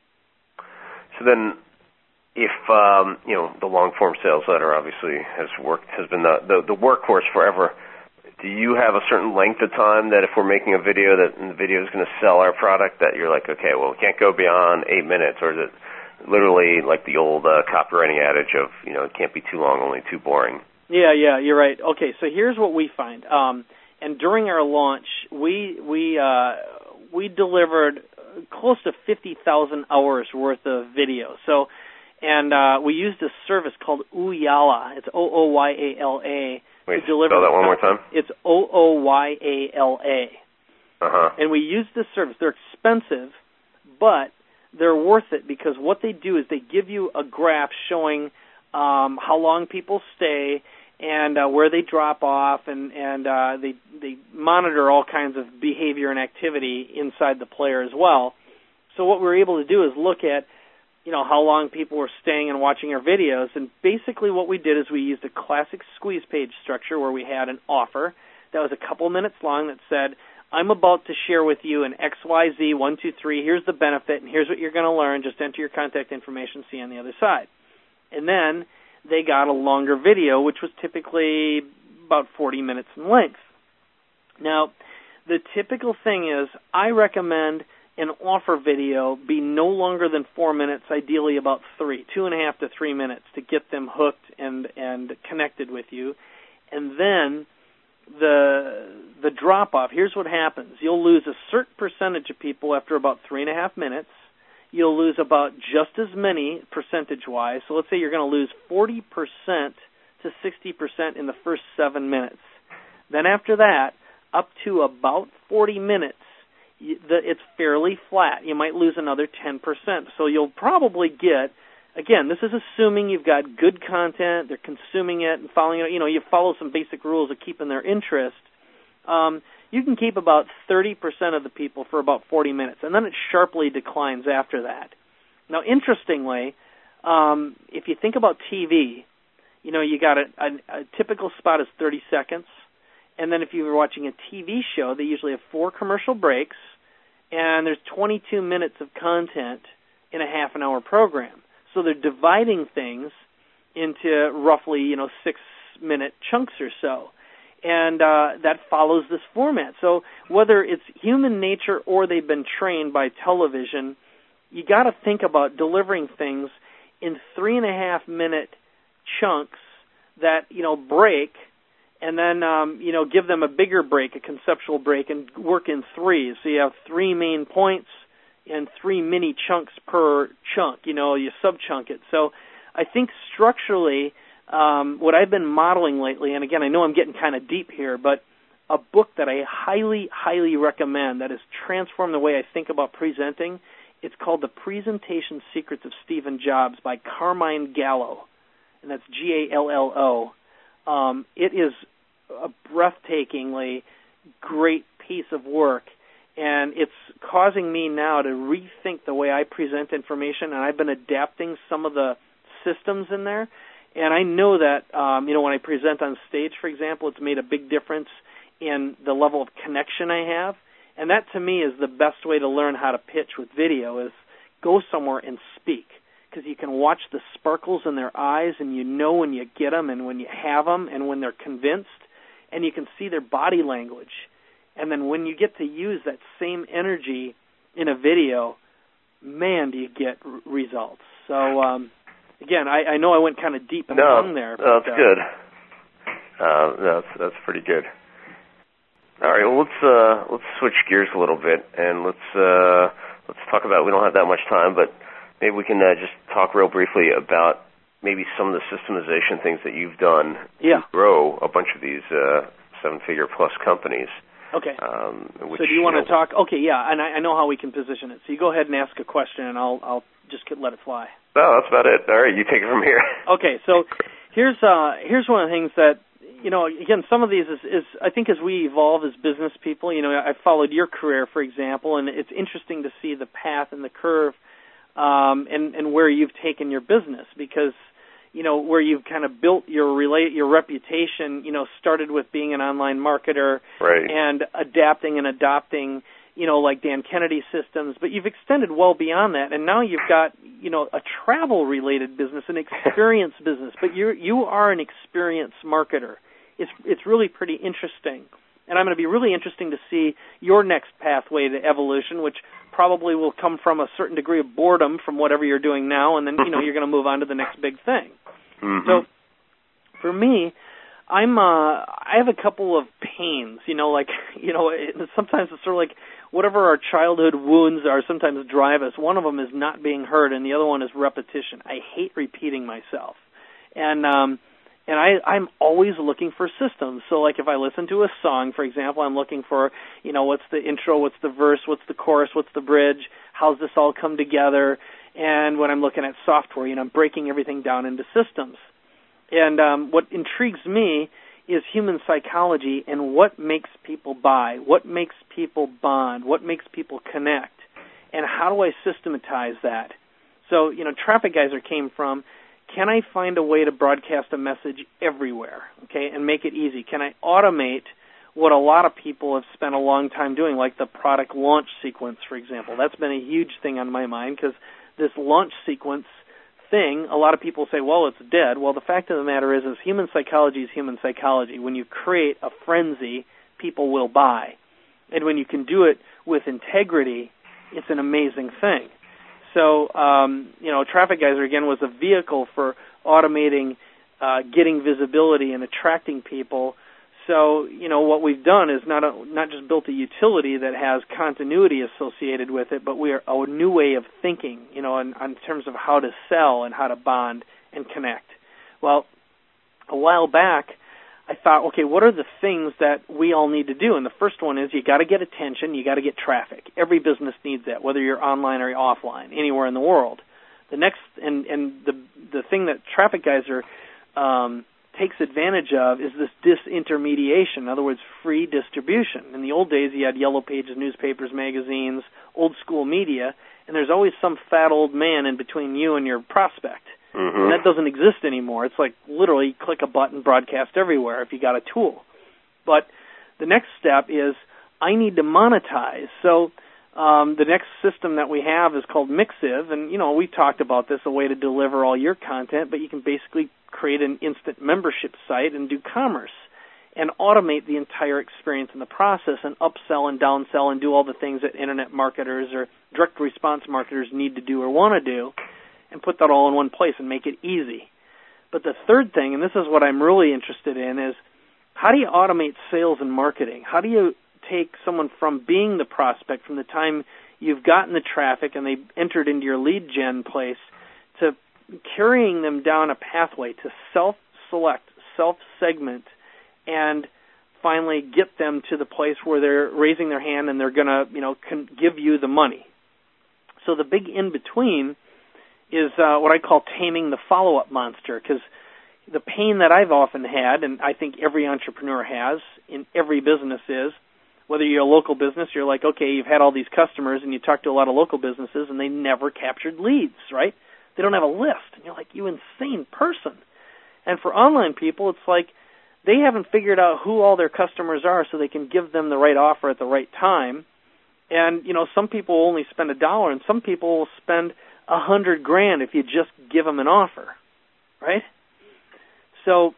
So then, if um, you know, the long-form sales letter obviously has worked, has been the, the the workhorse forever. Do you have a certain length of time that if we're making a video that the video is going to sell our product, that you're like, okay, well, we can't go beyond eight minutes, or is it literally like the old uh, copywriting adage of, you know, it can't be too long, only too boring? Yeah, yeah, you're right. Okay, so here's what we find. Um, and during our launch, we we uh, we delivered close to fifty thousand hours worth of video. So, and uh, we used a service called Ooyala. It's O O Y A L A. Wait, spell that one more time. It's O O Y A L A. Uh-huh. And we use this service. They're expensive, but they're worth it because what they do is they give you a graph showing um, how long people stay and uh, where they drop off, and, and uh, they, they monitor all kinds of behavior and activity inside the player as well. So what we're able to do is look at, you know, how long people were staying and watching our videos. And basically what we did is we used a classic squeeze page structure where we had an offer that was a couple minutes long that said, I'm about to share with you an X Y Z, one, two, three, here's the benefit, and here's what you're going to learn. Just enter your contact information, see you on the other side. And then they got a longer video, which was typically about forty minutes in length. Now, the typical thing is I recommend an offer video be no longer than four minutes, ideally about three, two and a half to three minutes to get them hooked and, and connected with you. And then the the drop-off, here's what happens. You'll lose a certain percentage of people after about three and a half minutes. You'll lose about just as many percentage-wise. So let's say you're going to lose forty percent to sixty percent in the first seven minutes. Then after that, up to about forty minutes, it's fairly flat. You might lose another ten percent. So you'll probably get, again, this is assuming you've got good content, they're consuming it and following it. You know, you follow some basic rules of keeping their interest. Um, you can keep about thirty percent of the people for about forty minutes, and then it sharply declines after that. Now, interestingly, um, if you think about T V, you know, you got a, a, a typical spot is thirty seconds. And then if you were watching a T V show, they usually have four commercial breaks, and there's twenty-two minutes of content in a half an hour program. So they're dividing things into roughly, you know, six-minute chunks or so. And uh, that follows this format. So whether it's human nature or they've been trained by television, you got to think about delivering things in three-and-a-half-minute chunks that, you know, break, and then, um, you know, give them a bigger break, a conceptual break, and work in threes. So you have three main points and three mini chunks per chunk. You know, you sub-chunk it. So I think structurally, um, what I've been modeling lately, and again, I know I'm getting kind of deep here, but a book that I highly, highly recommend that has transformed the way I think about presenting, it's called The Presentation Secrets of Stephen Jobs by Carmine Gallo, and that's G A L L O. Um, it is a breathtakingly great piece of work, and it's causing me now to rethink the way I present information, and I've been adapting some of the systems in there, And I know that, um, you know, when I present on stage, for example, it's made a big difference in the level of connection I have. And that, to me, is the best way to learn how to pitch with video, is go somewhere and speak. Because you can watch the sparkles in their eyes, and you know when you get them and when you have them and when they're convinced, and you can see their body language. And then when you get to use that same energy in a video, man, do you get r- results. So, um, again, I, I know I went kind of deep in no, the tongue there. No, but, that's uh, good. Uh, that's, that's pretty good. All right, well, let's uh, let's switch gears a little bit, and let's uh, let's talk about. We don't have that much time, but maybe we can uh, just talk real briefly about maybe some of the systemization things that you've done yeah. to grow a bunch of these uh, seven-figure plus companies. Okay. Um, which, so do you want you know, to talk? Okay, yeah, and I, I know how we can position it. So you go ahead and ask a question, and I'll I'll just let it fly. No, that's about it. All right, you take it from here. Okay, so here's uh, here's one of the things that, you know, again, some of these is, is, I think as we evolve as business people, you know, I followed your career, for example, and it's interesting to see the path and the curve um, and, and where you've taken your business, because, you know, where you've kind of built your relate, your reputation, you know, started with being an online marketer right. and adapting and adopting, you know, like Dan Kennedy systems, but you've extended well beyond that, and now you've got, you know, a travel-related business, an experience business, but you you are an experience marketer. It's it's really pretty interesting, and I'm going to be really interesting to see your next pathway to evolution, which probably will come from a certain degree of boredom from whatever you're doing now, and then, you know, you're going to move on to the next big thing. Mm-hmm. So, for me, I'm uh, I have a couple of pains, you know, like, you know, it, sometimes it's sort of like whatever our childhood wounds are sometimes drive us. One of them is not being heard, and the other one is repetition. I hate repeating myself, and um, and I, I'm always looking for systems. So, like, if I listen to a song, for example, I'm looking for, you know, what's the intro, what's the verse, what's the chorus, what's the bridge, how's this all come together? And when I'm looking at software, you know, I'm breaking everything down into systems. And um, what intrigues me is human psychology and what makes people buy, what makes people bond, what makes people connect, and how do I systematize that? So, you know, Traffic Geyser came from, can I find a way to broadcast a message everywhere, okay, and make it easy? Can I automate what a lot of people have spent a long time doing, like the product launch sequence, for example? That's been a huge thing on my mind, because this launch sequence thing, a lot of people say, well, it's dead. Well, the fact of the matter is, is human psychology is human psychology. When you create a frenzy, people will buy. And when you can do it with integrity, it's an amazing thing. So, um, you know, Traffic Geyser, again, was a vehicle for automating, uh, getting visibility and attracting people. So, you know, what we've done is not a, not just built a utility that has continuity associated with it, but we are a new way of thinking, you know, in, in terms of how to sell and how to bond and connect. Well, a while back, I thought, okay, what are the things that we all need to do? And the first one is you got to get attention, you got to get traffic. Every business needs that, whether you're online or you're offline, anywhere in the world. The next, and, and the the thing that Traffic Geyser um, takes advantage of is this disintermediation, in other words, free distribution. In the old days, you had yellow pages, newspapers, magazines, old school media, and there's always some fat old man in between you and your prospect. Mm-hmm. And that doesn't exist anymore. It's like literally click a button, broadcast everywhere if you got a tool. But the next step is I need to monetize. So um, the next system that we have is called Mixiv, and, you know, we talked about this, a way to deliver all your content, but you can basically create an instant membership site and do commerce and automate the entire experience in the process and upsell and downsell and do all the things that internet marketers or direct response marketers need to do or want to do, and put that all in one place and make it easy. But the third thing, and this is what I'm really interested in, is how do you automate sales and marketing? How do you take someone from being the prospect, from the time you've gotten the traffic and they entered into your lead gen place, to carrying them down a pathway to self-select, self-segment, and finally get them to the place where they're raising their hand and they're going to, you know, con- give you the money. So the big in-between is uh, what I call taming the follow-up monster, because the pain that I've often had, and I think every entrepreneur has in every business, is whether you're a local business, you're like, okay, you've had all these customers, and you talk to a lot of local businesses, and they never captured leads, right? They don't have a list. And you're like, you insane person. And for online people, it's like they haven't figured out who all their customers are so they can give them the right offer at the right time. And, you know, some people will only spend a dollar, and some people will spend a hundred grand if you just give them an offer, right? So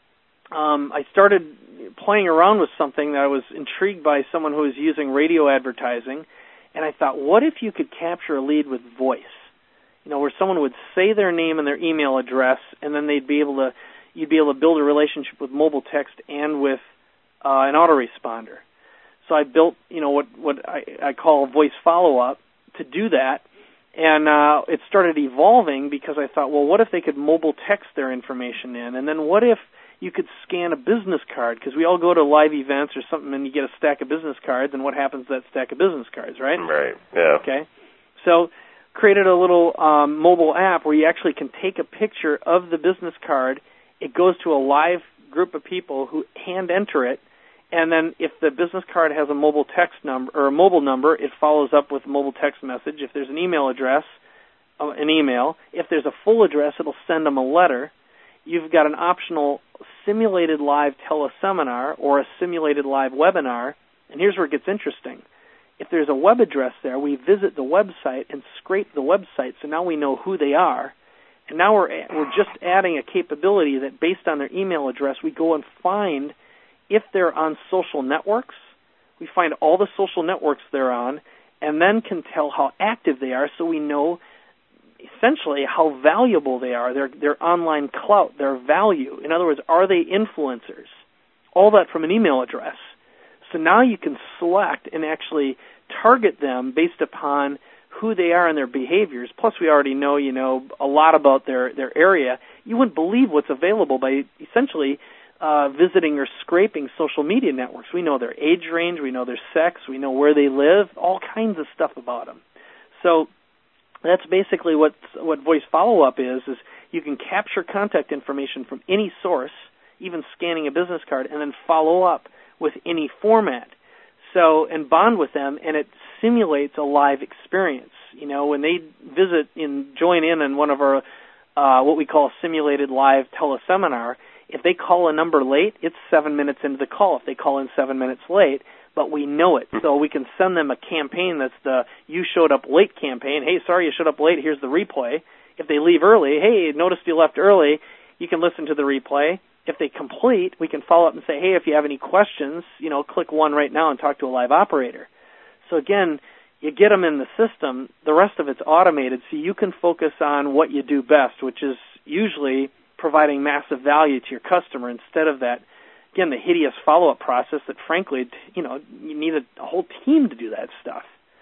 um, I started playing around with something that I was intrigued by someone who was using radio advertising, and I thought, what if you could capture a lead with voice? You know, where someone would say their name and their email address, and then they'd be able to, you'd be able to build a relationship with mobile text and with uh, an autoresponder. So I built, you know, what what I, I call voice follow-up to do that, and uh, it started evolving because I thought, well, what if they could mobile text their information in, and then what if you could scan a business card, because we all go to live events or something and you get a stack of business cards, and what happens to that stack of business cards, right? Right, yeah. Okay, so created a little um, mobile app where you actually can take a picture of the business card. It goes to a live group of people who hand enter it, and then if the business card has a mobile text number or a mobile number, it follows up with a mobile text message. If there's an email address, uh, an email. If there's a full address, it'll send them a letter. You've got an optional simulated live teleseminar or a simulated live webinar. And here's where it gets interesting. If there's a web address there, we visit the website and scrape the website, so now we know who they are. And now we're we're just adding a capability that based on their email address, we go and find if they're on social networks. We find all the social networks they're on and then can tell how active they are, so we know essentially how valuable they are, their their online clout, their value. In other words, are they influencers? All that from an email address. So now you can select and actually target them based upon who they are and their behaviors. Plus, we already know, you know, a lot about their, their area. You wouldn't believe what's available by essentially uh, visiting or scraping social media networks. We know their age range, we know their sex, we know where they live, all kinds of stuff about them. So that's basically what what voice follow-up is, is you can capture contact information from any source, even scanning a business card, and then follow up with any format. So, and bond with them, and it simulates a live experience. You know, when they visit and join in on one of our, uh, what we call a simulated live teleseminar, if they call a number late, it's seven minutes into the call. If they call in seven minutes late, but we know it. So we can send them a campaign that's the you showed up late campaign. Hey, sorry you showed up late. Here's the replay. If they leave early, hey, noticed you left early. You can listen to the replay. If they complete, we can follow up and say, hey, if you have any questions, you know, click one right now and talk to a live operator. So again, you get them in the system. The rest of it's automated, so you can focus on what you do best, which is usually providing massive value to your customer instead of that, again, the hideous follow-up process that, frankly, you know, you need a, a whole team to do that stuff.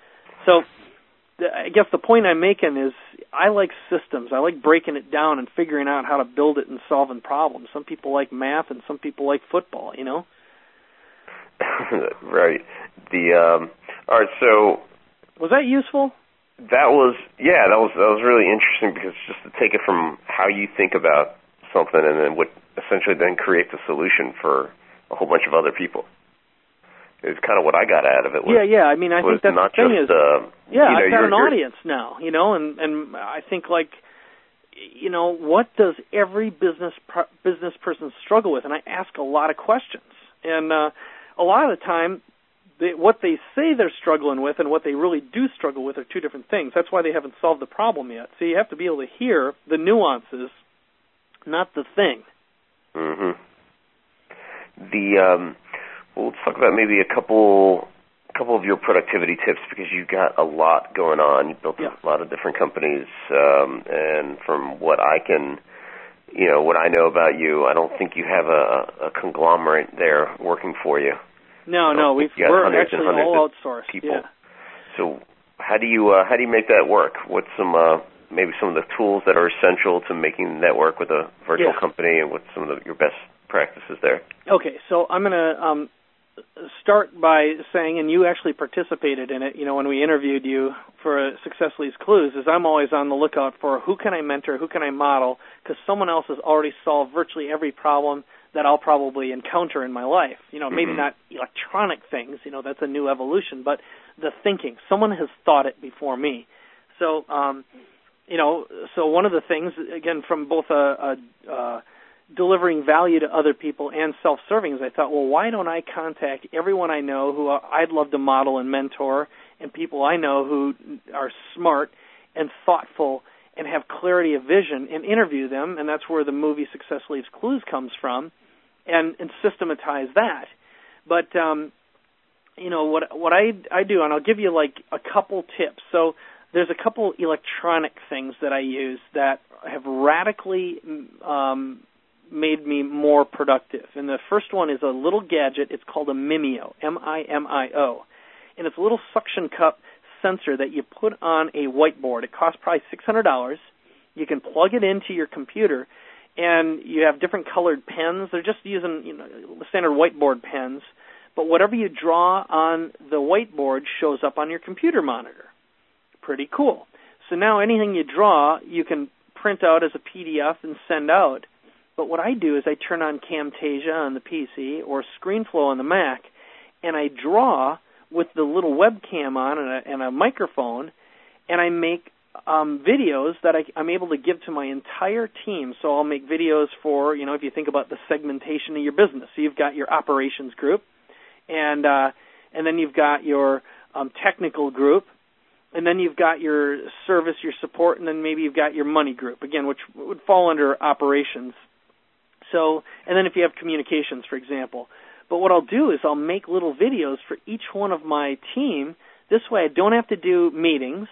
So the, I guess the point I'm making is I like systems. I like breaking it down and figuring out how to build it and solving problems. Some people like math and some people like football, you know? Right. The um, all right, so... Was that useful? That was, yeah, that was that was really interesting because just to take it from how you think about something and then what essentially then creates a solution for a whole bunch of other people. It's kind of what I got out of it. Was, yeah, yeah. I mean, I think that's not the thing just, is, uh, yeah, you know, I've got you're, an you're, audience now, you know, and, and I think, like, you know, what does every business pro- business person struggle with? And I ask a lot of questions. And uh, a lot of the time, they, what they say they're struggling with and what they really do struggle with are two different things. That's why they haven't solved the problem yet. So you have to be able to hear the nuances, not the thing. Mm-hmm. The um, well, let's talk about maybe a couple, couple of your productivity tips because you've got a lot going on. You built yeah. a lot of different companies, um, and from what I can, you know, what I know about you, I don't think you have a, a conglomerate there working for you. No, no, we've, we're actually all outsourced. People. Yeah. So how do you uh, how do you make that work? What's some uh, maybe some of the tools that are essential to making that work with a virtual yeah. company, and what's some of the, your best practices there? Okay, so I'm going to um, start by saying, and you actually participated in it, you know, when we interviewed you for Success Leaves Clues, is I'm always on the lookout for who can I mentor, who can I model, because someone else has already solved virtually every problem that I'll probably encounter in my life. You know, maybe mm-hmm. not electronic things, you know, that's a new evolution, but the thinking. Someone has thought it before me. So, um, you know, so one of the things, again, from both a, a, a delivering value to other people and self-serving is I thought, well, why don't I contact everyone I know who I'd love to model and mentor, and people I know who are smart and thoughtful and have clarity of vision, and interview them, and that's where the movie Success Leaves Clues comes from, and, and systematize that. But, um, you know, what what I, I do, and I'll give you, like, a couple tips. So there's a couple electronic things that I use that have radically um, made me more productive. And the first one is a little gadget. It's called a Mimeo, M I M I O. And it's a little suction cup sensor that you put on a whiteboard. It costs probably six hundred dollars. You can plug it into your computer, and you have different colored pens. They're just using, you know, standard whiteboard pens. But whatever you draw on the whiteboard shows up on your computer monitor. Pretty cool. So now anything you draw, you can print out as a P D F and send out. But what I do is I turn on Camtasia on the P C or ScreenFlow on the Mac, and I draw with the little webcam on and a, and a microphone, and I make um, videos that I, I'm able to give to my entire team. So I'll make videos for, you know, if you think about the segmentation of your business. So you've got your operations group, and uh, and then you've got your um, technical group, and then you've got your service, your support, and then maybe you've got your money group, again, which would fall under operations. So, and then if you have communications, for example. But what I'll do is I'll make little videos for each one of my team. This way I don't have to do meetings.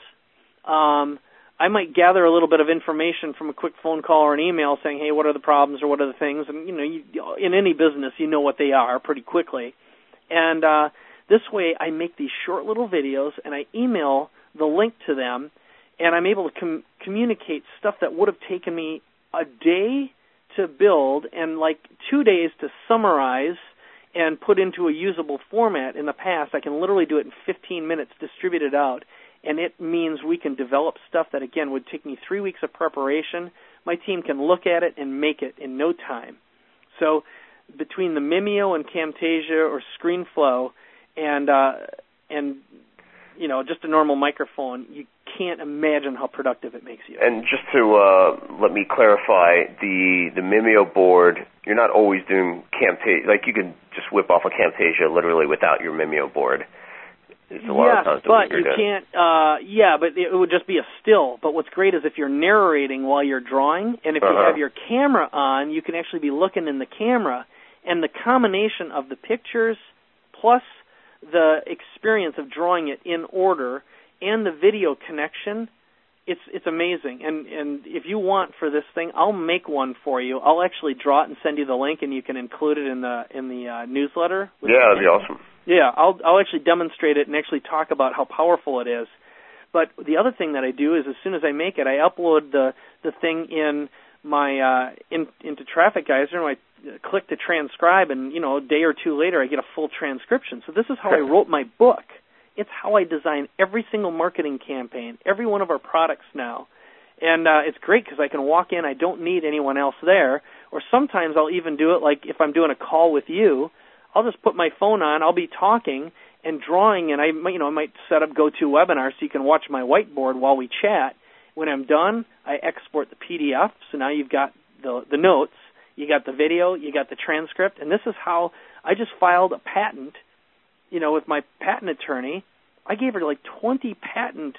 Um, I might gather a little bit of information from a quick phone call or an email saying, hey, what are the problems or what are the things? And, you know, you, in any business, you know what they are pretty quickly. And uh, this way I make these short little videos, and I email the link to them, and I'm able to com- communicate stuff that would have taken me a day to build and like two days to summarize and put into a usable format in the past. I can literally do it in fifteen minutes, distribute it out, and it means we can develop stuff that, again, would take me three weeks of preparation. My team can look at it and make it in no time. So between the Mimeo and Camtasia or ScreenFlow and, uh, and you know, just a normal microphone, you can't imagine how productive it makes you. And just to uh, let me clarify, the the Mimeo board, you're not always doing Camtasia. Like, you can just whip off a Camtasia literally without your Mimeo board. It's a lot yes, of times but you can't, uh, yeah, but it would just be a still. But what's great is if you're narrating while you're drawing, and if uh-huh. you have your camera on, you can actually be looking in the camera, and the combination of the pictures plus the experience of drawing it in order and the video connection, it's it's amazing. And and if you want for this thing, I'll make one for you. I'll actually draw it and send you the link, and you can include it in the in the uh, newsletter. Yeah, that'd be awesome. Yeah, I'll I'll actually demonstrate it and actually talk about how powerful it is. But the other thing that I do is as soon as I make it, I upload the the thing in my uh, in, into Traffic Geyser, and I click to transcribe, and you know, a day or two later, I get a full transcription. So this is how I wrote my book. It's how I design every single marketing campaign, every one of our products now. And uh, it's great because I can walk in, I don't need anyone else there. Or sometimes I'll even do it like if I'm doing a call with you, I'll just put my phone on, I'll be talking and drawing, and I you know, I might set up GoToWebinar so you can watch my whiteboard while we chat. When I'm done, I export the P D F, so now you've got the, the notes, you got the video, you got the transcript, and this is how I just filed a patent, you know, with my patent attorney. I gave her like twenty patent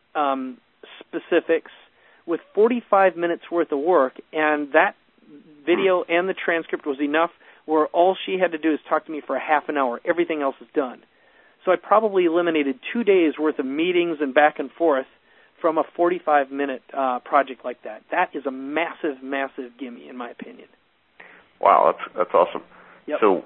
um, specifics with forty-five minutes worth of work, and that video and the transcript was enough where all she had to do is talk to me for a half an hour. Everything else is done. So I probably eliminated two days worth of meetings and back and forth from a forty-five minute uh, project like that. That is a massive, massive gimme, in my opinion. Wow, that's that's awesome. Yep. So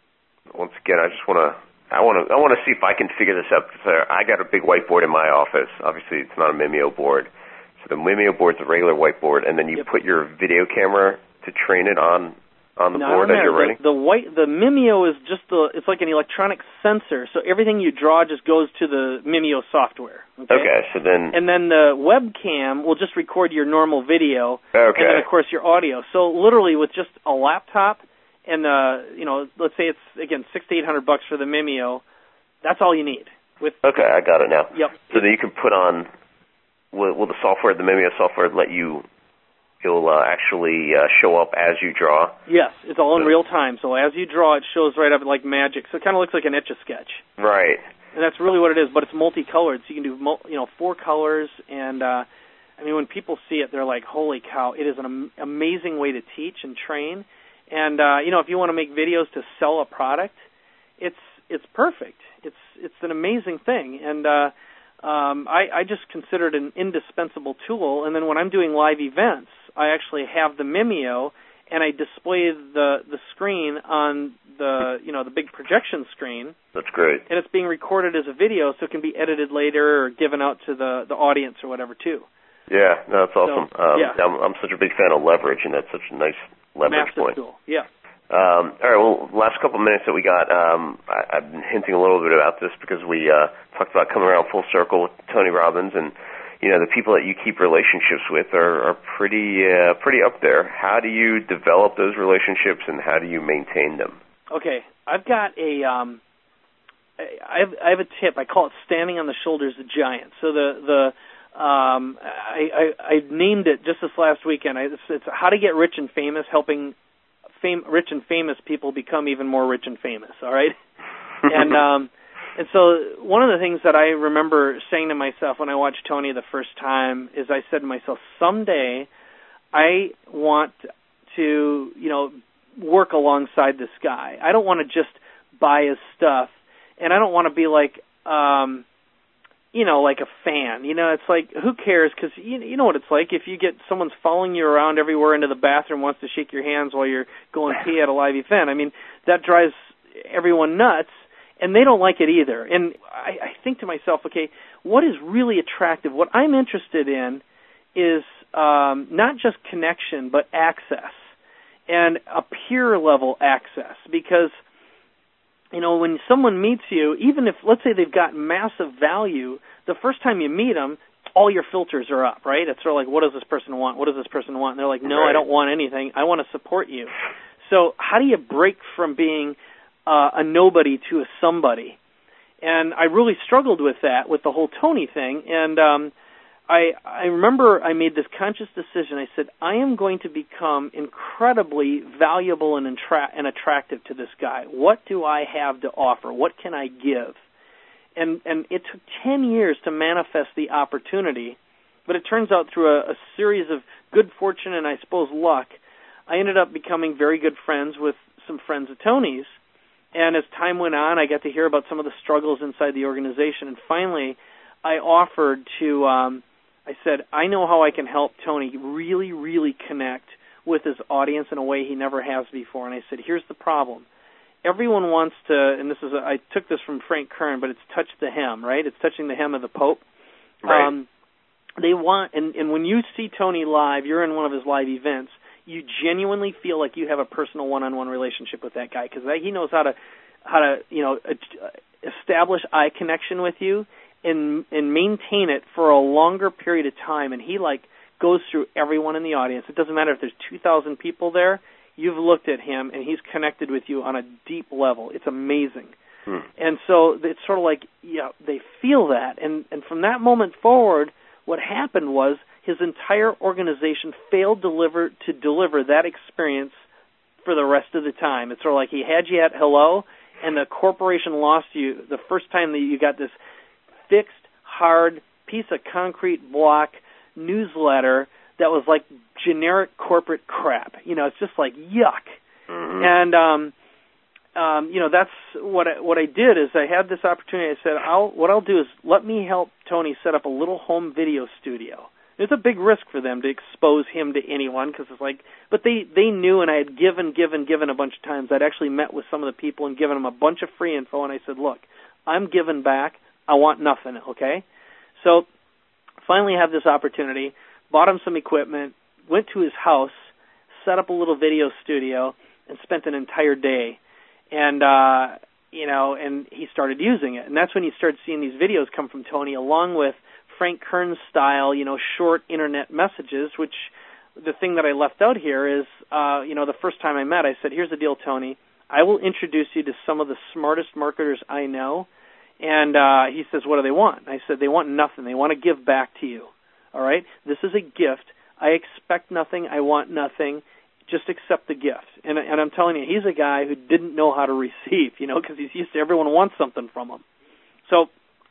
once again, I just want to. I want to I want to see if I can figure this out. Because I got a big whiteboard in my office. Obviously, it's not a Mimeo board. So the Mimeo board's a regular whiteboard, and then you yep. put your video camera to train it on on the no, board as you're writing? The, the white the Mimeo is just the it's like an electronic sensor. So everything you draw just goes to the Mimeo software. Okay. Okay. So then. And then the webcam will just record your normal video. Okay. And then of course your audio. So literally with just a laptop. And, uh, you know, let's say it's, again, six to eight hundred bucks for the Mimeo. That's all you need. With Okay, I got it now. Yep. So then you can put on, will, will the software, the Mimeo software, let you It'll uh, actually uh, show up as you draw? Yes, it's all in real time. So as you draw, it shows right up like magic. So it kind of looks like an Etch-a-Sketch. Right. And that's really what it is, but it's multicolored. So you can do, you know, four colors. And, uh, I mean, when people see it, they're like, holy cow, it is an am- amazing way to teach and train. And, uh, you know, if you want to make videos to sell a product, it's it's perfect. It's it's an amazing thing. And uh, um, I, I just consider it an indispensable tool. And then when I'm doing live events, I actually have the Mimeo, and I display the the screen on the you know the big projection screen. That's great. And it's being recorded as a video, so it can be edited later or given out to the, the audience or whatever too. Yeah, no, that's awesome. So, um, yeah. I'm, I'm such a big fan of leverage, and that's such a nice leverage Massive point. tool. Yeah. Um, all right, well, last couple of minutes that we got, um, I, I've been hinting a little bit about this because we uh, talked about coming around full circle with Tony Robbins, and you know the people that you keep relationships with are, are pretty uh, pretty up there. How do you develop those relationships, and how do you maintain them? Okay, I've got a um, I have I have a tip. I call it standing on the shoulders of giants. So the the um, I, I I named it just this last weekend. I, it's, it's how to get rich and famous, helping fame, rich and famous people become even more rich and famous. All right, and um, and so one of the things that I remember saying to myself when I watched Tony the first time is I said to myself, someday I want to you know work alongside this guy. I don't want to just buy his stuff, and I don't want to be like, um, you know, like a fan. You know, it's like, who cares? Because you, you know what it's like. If you get someone's following you around everywhere into the bathroom, wants to shake your hands while you're going pee at a live event, I mean, that drives everyone nuts, and they don't like it either. And I, I think to myself, okay, what is really attractive? What I'm interested in is um, not just connection, but access. And a peer level access, because, you know, when someone meets you, even if, let's say they've got massive value, the first time you meet them, all your filters are up, right? It's sort of like, what does this person want? What does this person want? And they're like, no, right. I don't want anything. I want to support you. So how do you break from being uh, a nobody to a somebody? And I really struggled with that, with the whole Tony thing. And um, I, I remember I made this conscious decision. I said, I am going to become incredibly valuable and, attra- and attractive to this guy. What do I have to offer? What can I give? And and it took ten years to manifest the opportunity, but it turns out through a, a series of good fortune and I suppose luck, I ended up becoming very good friends with some friends of Tony's. And as time went on, I got to hear about some of the struggles inside the organization. And finally, I offered to... Um, I said, I know how I can help Tony really, really connect with his audience in a way he never has before. And I said, here's the problem. Everyone wants to, and this is, a, I took this from Frank Kern, but it's touch the hem, right? It's touching the hem of the Pope. Right. Um, they want, and, and when you see Tony live, you're in one of his live events, you genuinely feel like you have a personal one-on-one relationship with that guy because he knows how to, how to, you know, establish eye connection with you. And, and maintain it for a longer period of time. And he, like, goes through everyone in the audience. It doesn't matter if there's two thousand people there. You've looked at him, and he's connected with you on a deep level. It's amazing. Hmm. And so it's sort of like, yeah, they feel that. And, and from that moment forward, what happened was his entire organization failed deliver, to deliver that experience for the rest of the time. It's sort of like he had you at hello, and the corporation lost you the first time that you got this fixed, hard piece of concrete block newsletter that was like generic corporate crap. You know, it's just like yuck. Mm-hmm. And um, um, you know, that's what I, what I did is I had this opportunity. I said, I'll what I'll do is let me help Tony set up a little home video studio. It's a big risk for them to expose him to anyone because it's like, but they they knew, and I had given, given, given a bunch of times. I'd actually met with some of the people and given them a bunch of free info, and I said, look, I'm giving back. I want nothing, okay? So finally have this opportunity, bought him some equipment, went to his house, set up a little video studio, and spent an entire day. And, uh, you know, and he started using it. And that's when you start seeing these videos come from Tony along with Frank Kern's style, you know, short internet messages, which the thing that I left out here is, uh, you know, the first time I met, I said, here's the deal, Tony. I will introduce you to some of the smartest marketers I know. And uh, he says, what do they want? I said, they want nothing. They want to give back to you, all right? This is a gift. I expect nothing. I want nothing. Just accept the gift. And, and I'm telling you, he's a guy who didn't know how to receive, you know, because he's used to everyone wants something from him. So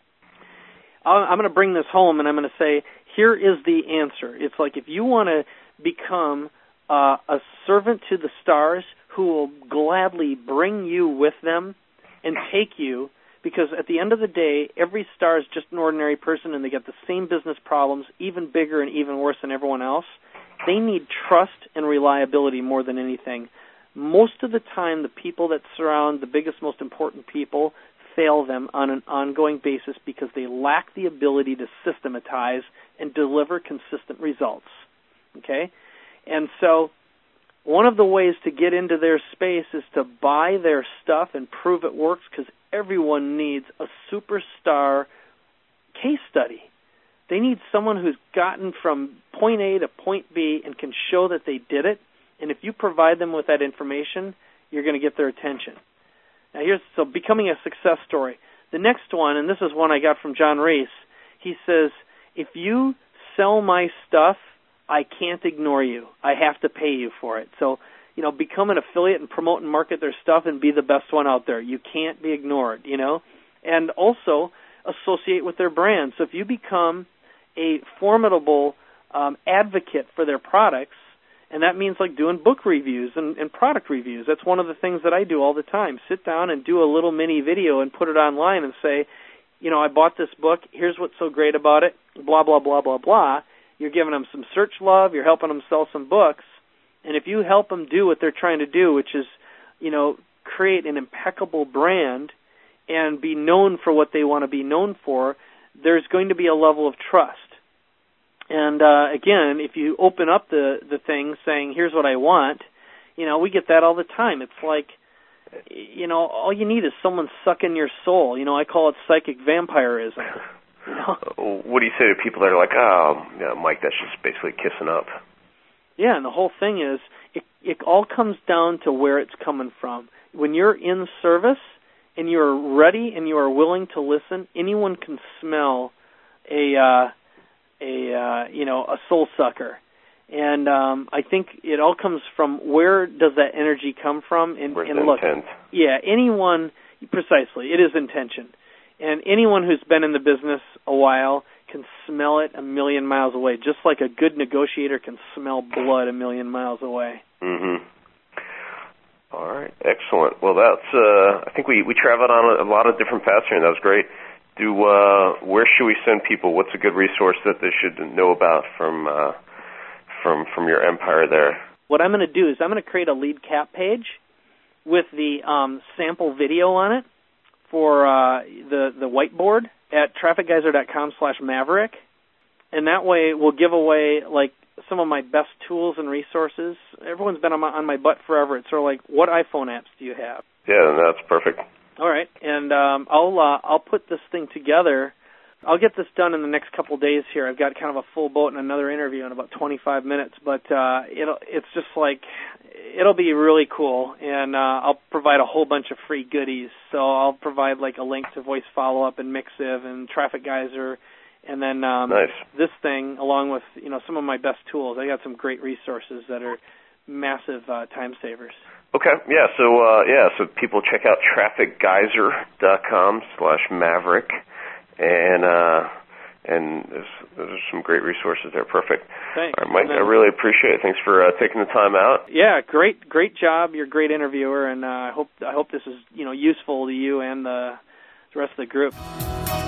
I'm going to bring this home, and I'm going to say, here is the answer. It's like if you want to become uh, a servant to the stars who will gladly bring you with them and take you, because at the end of the day, every star is just an ordinary person, and they get the same business problems, even bigger and even worse than everyone else. They need trust and reliability more than anything. Most of the time, the people that surround the biggest, most important people fail them on an ongoing basis because they lack the ability to systematize and deliver consistent results. Okay? And so one of the ways to get into their space is to buy their stuff and prove it works, because everyone needs a superstar case study. They need someone who's gotten from point A to point B and can show that they did it. And if you provide them with that information, you're going to get their attention. Now here's, so becoming a success story. The next one, and this is one I got from John Reese, he says, if you sell my stuff, I can't ignore you. I have to pay you for it. So, you know, become an affiliate and promote and market their stuff and be the best one out there. You can't be ignored, you know. And also associate with their brand. So if you become a formidable um, advocate for their products, and that means like doing book reviews and, and product reviews. That's one of the things that I do all the time. Sit down and do a little mini video and put it online and say, you know, I bought this book. Here's what's so great about it, blah, blah, blah, blah, blah. You're giving them some search love. You're helping them sell some books. And if you help them do what they're trying to do, which is, you know, create an impeccable brand and be known for what they want to be known for, there's going to be a level of trust. And, uh, again, if you open up the, the thing saying, here's what I want, you know, we get that all the time. It's like, you know, all you need is someone sucking your soul. You know, I call it psychic vampirism. You know? What do you say to people that are like, oh, yeah, Mike, that's just basically kissing up? Yeah, and the whole thing is, it, it all comes down to where it's coming from. When you're in service and you're ready and you are willing to listen, anyone can smell a... Uh, a uh, you know a soul sucker, and um, I think it all comes from where does that energy come from? And, Where's and the look, intent? Yeah, anyone precisely. It is intention, and anyone who's been in the business a while can smell it a million miles away, just like a good negotiator can smell blood a million miles away. Mm-hmm. All right, excellent. Well, that's uh, I think we we traveled on a, a lot of different paths here, and that was great. Do uh, where should we send people? What's a good resource that they should know about from uh, from from your empire there? What I'm going to do is I'm going to create a lead cap page with the um, sample video on it for uh, the the whiteboard at traffic geyser dot com slash maverick, and that way we'll give away like some of my best tools and resources. Everyone's been on my, on my butt forever. It's sort of like, what iPhone apps do you have? Yeah, that's perfect. All right, and um, I'll uh, I'll put this thing together. I'll get this done in the next couple of days here. I've got kind of a full boat and another interview in about twenty-five minutes, but uh, it'll it's just like it'll be really cool, and uh, I'll provide a whole bunch of free goodies. So I'll provide like a link to Voice Follow Up and Mixiv and Traffic Geyser, and then um, nice. This thing along with you know some of my best tools. I got some great resources that are massive uh, time savers. Okay, yeah, so uh, yeah, so people check out traffic geyser dot com slash maverick, and uh, and there's, there's some great resources there. Perfect. Thanks. All right, Mike, then, I really appreciate it. Thanks for uh, taking the time out. Yeah, great, great job. You're a great interviewer, and uh, I hope I hope this is you know useful to you and the, the rest of the group.